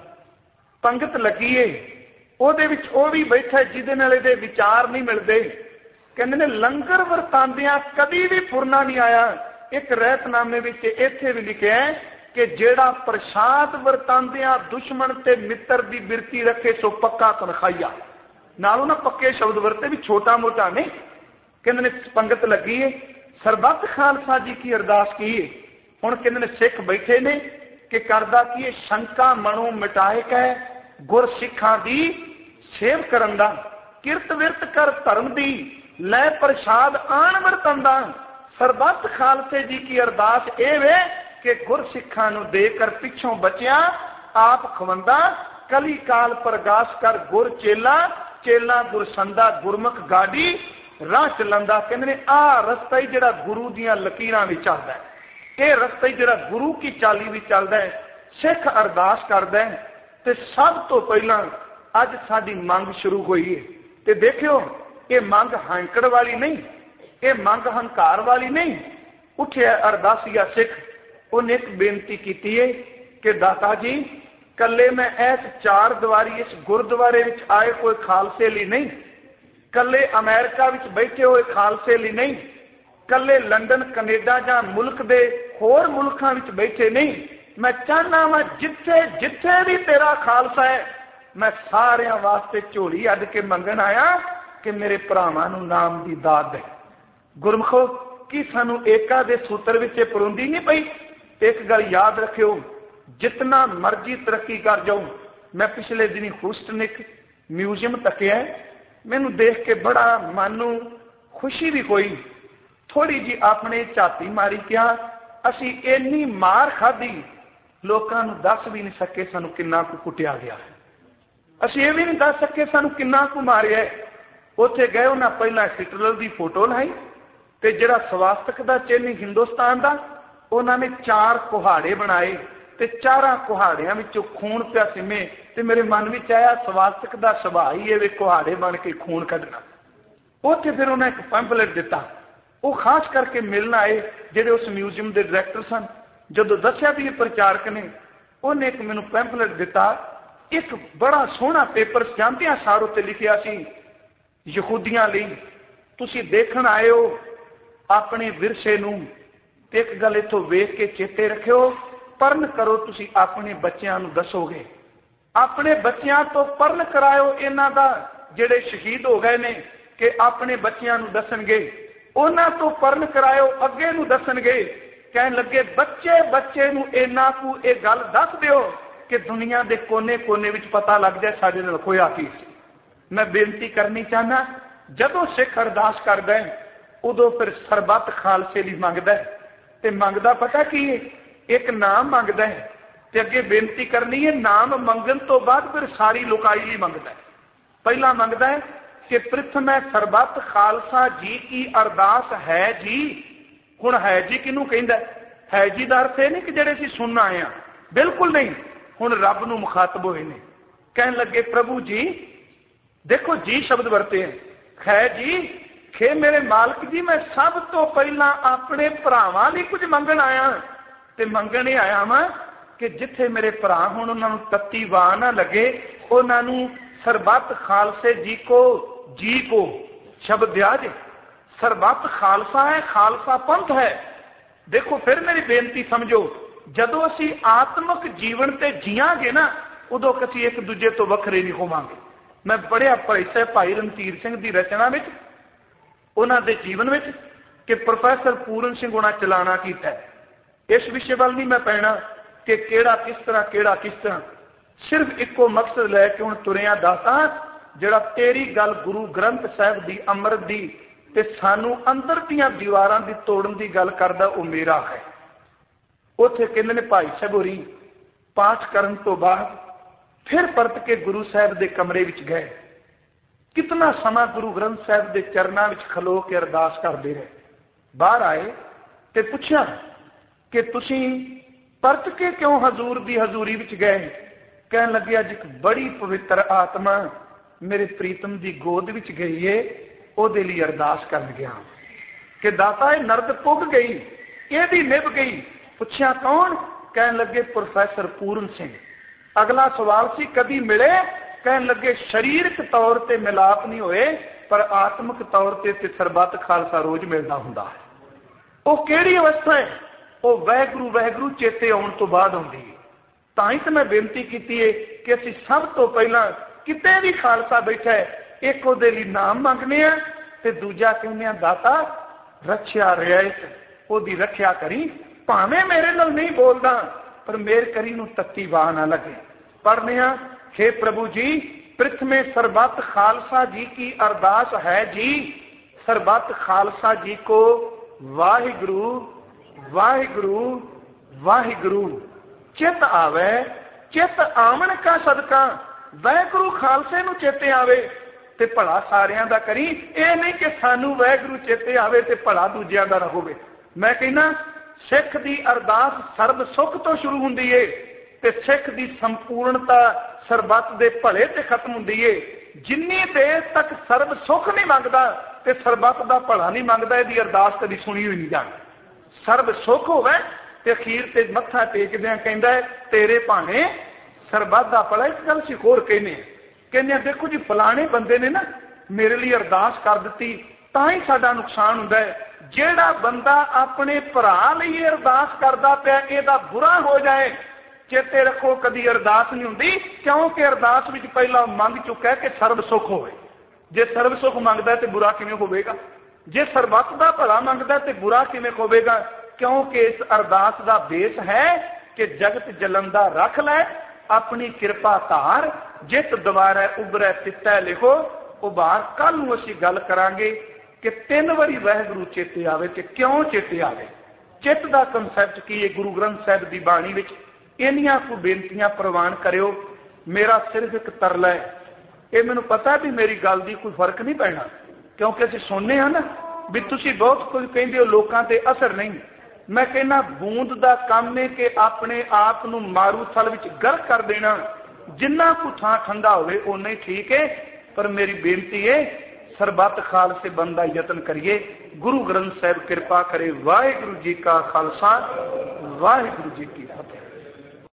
ਪੰਗਤ ਲੱਗੀ ਏ, ਉਹਦੇ ਵਿੱਚ ਉਹ ਵੀ ਬੈਠਾ ਜਿਹਦੇ ਨਾਲ ਇਹਦੇ ਵਿਚਾਰ ਨਹੀਂ ਮਿਲਦੇ। ਕਹਿੰਦੇ ਨੇ ਲੰਗਰ ਵਰਤਾਂਦਿਆਂ ਕਦੀ ਵੀ ਫੁਰਨਾ ਨਹੀਂ ਆਇਆ। ਇੱਕ ਰਹਿਤਨਾਮੇ ਵਿੱਚ ਇੱਥੇ ਵੀ ਲਿਖਿਆ ਕਿ ਜਿਹੜਾ ਪ੍ਰਸ਼ਾਦ ਵਰਤਾਂਦਿਆਂ ਦੁਸ਼ਮਣ ਤੇ ਮਿੱਤਰ ਦੀ ਬਿਰਤੀ ਰੱਖੇ ਸੋ ਪੱਕਾ ਤਨਖਾਹੀਆ। ਨਾਲ ਉਹਨਾਂ ਪੱਕੇ ਸ਼ਬਦ ਵਰਤੇ ਵੀ ਛੋਟਾ ਮੋਟਾ ਨਹੀਂ। ਕਹਿੰਦੇ ਨੇ ਪੰਗਤ ਲੱਗੀ ਏ। ਸਰਬੱਤ ਖਾਲਸਾ ਜੀ ਕੀ ਅਰਦਾਸ ਕੀ ਏ हुण कहंदे ने सिख बैठे ने कि करदा की शंका मनो मिटाए कै गुर सिखां दी सेव करन दा, किरत विरत कर धर्म दी लै प्रसाद आण वरतन दा। सरबत खालसे जी की अरदास ए वे कि गुर सिखां नूं देकर पिछों बचिया आप खवंदा, कली काल प्रगास कर गुर चेला, चेला गुरसंदा गुरमुख गाड़ी राह चलंदा। कहंदे ने आ रस्ता ही जिहड़ा गुरु दीयां लकीरां विच चलदा है, ये रस्ता ही जिहड़ा गुरु की चाली विच चलदा है। सिख अरदास करदा है ते सब तो पहला अज साडी मंग शुरू हुई है। ते देखियो ये मंग हंकड़ वाली नहीं, ये मंग हंकार वाली नहीं। उठिया अरदासिया सिख, उन्हें एक बेनती की है कि दाता जी कले मैं इस चार दीवारी इस गुरुद्वारे विच आए कोई खालसे लिए नहीं, कले अमेरिका विच बैठे हुए खालसे लिए नहीं, कले लंडन कनेडा या मुल्क दे होर मुल्कां विच बैठे नहीं। मैं चाहना वा जिथे जिथे भी तेरा खालसा है मैं सारिया वास्ते झोली अड के मंगन आया कि मेरे भरावां नूं नाम दी दात दे। गुरमुखो की सानू एका दे सूत्र विच परोंदी नहीं पई। एक गल याद रखियो, जितना मर्जी तरक्की कर जाओ। मैं पिछले दिनी ह्यूस्टन म्यूजियम तकिया, मैनू देख के बड़ा मन नूं खुशी भी होई। थोड़ी जी अपने झाती मारी क्या असी इन्नी मार खाधी लोकां नूं दस भी नहीं सके सानू किन्ना कु कुटिया गया है, असी ये भी नहीं दस सके सानू किन्ना कु मारिया है। उत्थे गए उन्हें पहला हिटलर की फोटो लाई ते जिहड़ा स्वास्थक दा चिन्ह हिंदुस्तान दा उन्होंने चार कुहाड़े बनाए ते चारां कुहाड़ियां विचों खून पिया सिमे ते मेरे मन में आया स्वास्थक दा सुभाअ ही है वे कुहाड़े बन के खून कढना। उत्थे फिर उन्हें एक पैंपलेट दिता, वो खास करके मिलन आए जिहड़े उस म्यूजियम के डायरैक्टर सन। जदों दस्सिया भी प्रचारक ने उन्हें एक मैनूं पैंपलेट दिता, एक बड़ा सोहना पेपर जानदियां सार उत्ते लिखिया सी यहूदियां लई तुसीं देखण आए हो अपने विरसे नूं ते एक गल इत्थों वेख के चेते रखियो, पढ़न करो तुसीं अपने बच्चिआं नूं दसोगे, अपने बच्चिआं तो पढ़न करायो इन्हां दा जिहड़े शहीद हो गए ने कि अपने बच्चिआं नूं दसणगे, उन्हां तो पढ़न करायो अगे नूं दसणगे। कहण लगे बच्चे बच्चे नूं इन्हां कु इह गल दस दिओ कि दुनिया के कोने कोने विच पता लग जाए साडे नाल होया की सी। मैं बेनती करनी चाहना जदों सिख अरदास करदा है उदों फिर सरबत खालसे लई मंगदा है ते मंगदा पता की है, एक नाम मंगदा है ते अगे बेनती करनी है। नाम मंगन तो बाद फिर सारी लुकाई लई मंगदा है। पहला मंगदा है कि प्रथम सरबत खालसा जी की अरदास है जी। हुण है जी किनू कहंदा है जी दा अर्थ नहीं कि जिहड़े असीं सुनन आए हां, बिल्कुल नहीं। हुण रब नूं मुखातब होए ने, कहण लगे प्रभु जी देखो जी शब्द वरते है जी खे मेरे मालक जी मैं सब तो पहला अपने भरावां लई कुछ मंगण आया ते मंगण ही आया वां कि जिथे मेरे भरा हुण उन्हां नूं तत्ती वाह ना लगे उन्हां नूं सरबत खालसे जी को शब्द दिया जे। सरबत खालसा है, खालसा पंथ है। देखो फिर मेरी बेनती समझो, जदों असी आत्मक जीवन ते जियांगे ना उदों असीं एक दूजे तो वखरे नहीं होवांगे। मैं पढ़िया भाई रणधीर सिंह की रचना में उन्हां दे जीवन में कि प्रोफैसर पूरन सिंह उन्हां चलाना कीता है। इस विषय वाल नहीं मैं पैना कि केड़ा किस तरह, सिर्फ इको मकसद लैके हुण तुरिया दाता जिहड़ा तेरी गल गुरु ग्रंथ साहिब दी अमृत दी ते सानू अंदर दीआं दीवारां दी तोड़न दी गल करदा वो मेरा है। उत्थे कहंदे ने भाई साहब होरी पाठ करन तो बाद फिर परत के गुरु साहब दे कमरे विच गए। कितना समा गुरु ग्रंथ साहब दे चरनां विच खलो के अरदास करदे रहे। बाहर आए ते पुछया कि तुसीं परत के क्यों हजूर दी हजूरी विच गए। कहन लगे अज एक बड़ी पवित्र आत्मा मेरे प्रीतम दी गोद विच गई है, ओदे लई अरदास कर गया कि दाता ये नरद पुग गई, एदी निभ गई। पुछया कौन। कहन लगे प्रोफैसर पूरन सिंह। अगला सवाल सी कदी मिले। कहन लगे शरीरक तौर ते मिलाप नहीं होए पर आत्मक तौर ते सरबत खालसा रोज मिलता हुंदा है। वो केड़ी अवस्था है, वो वैगुरु वैगुरु चेते आउण तो बाद आउंदी है। तां ही तो मैं बेनती की है कि असीं सब तो पहला किते भी खालसा बैठा है एक उहदे लई नाम मंगने आ ते दूजा कहने दाता रखिया रियायत ओदी रखिया करी भावें मेरे नाल नहीं बोलदा पर मेर करी नूं तत्ती वाह ना लगे। पढ़ने हे प्रभु जी, प्रथमे सरबत खालसा जी की अरदास है जी, सरबत खालसा जी को वाहिगुरु वाहिगुरु वाहिगुरु चित आवे, चित आवन का सदका वाहिगुरु खालसे नूं चेते आवे ते भला सारियां दा करी। ये नहीं कि सानू वाहिगुरु चेते आवे ते भला दूजियां दा ना होवे। मैं कहना सिख दी अरदास सर्ब सुख तो शुरू हुंदी है ते सिख दी संपूर्णता सरबत दे भले ते खत्म हुंदी है। जिन्नी देर तक सर्ब सुख नहीं मंगदा ते सरबत दा भला नहीं मंगदा, इहदी अरदास कदी सुनी हुई नहीं जाती। सर्ब सुख होवे ते अखीर ते मत्था टेकदियां कहंदा है तेरे भाणे सरबत दा भला। इस गल सी होर कहने देखो जी फलाने बंदे ने ना मेरे लिए अरदास कर दी तां ही साडा नुकसान हुंदा है। जेड़ा बंदा अपने भरा लिए अरदास करदा पिया इहदा बुरा हो जाए, चेते रखो कदी अरदास नहीं हुंदी, क्योंकि अरदास विच पहला मंग चुका है कि सर्ब सुख होवे। जे सर्ब सुख मंगदा है तो बुरा किवें होवेगा? जे सरबत दा भला मंगदा है तो बुरा किवें होवेगा? क्योंकि इस अरदास दा बेस है कि जगत जलंदा रख लै, अपनी कृपा धार, जित दुबारा उभरै तितै लिखो उभार। कल नूं असीं गल करांगे कि 3 वारी वाहिगुरू चेते आवे ते क्यों चेते आवे। चित दा कंसैप्ट की है? गुरु ग्रंथ साहिब दी बाणी विच इन्नियां को बेनतियां प्रवान करियो। मेरा सिर्फ एक तरला है, ये मैनूं पता भी मेरी गल दी कोई फर्क नहीं पैना, क्योंकि असीं सुनने हैं ना भी तुसीं बहुत कुछ कहिंदे हो लोकां ते असर नहीं। मैं कहना बूंद दा काम है कि अपने आप नूं मारूथल विच गर्क कर देना। जिन्ना को थां ठंडा होवे उन्ना ही ठीक है, पर मेरी बेनती है सरबत खालसे बंदा यतन करिए। गुरु ग्रंथ साहिब कृपा करे। वाहिगुरू जी का खालसा, वाहिगुरू जी की फतेह।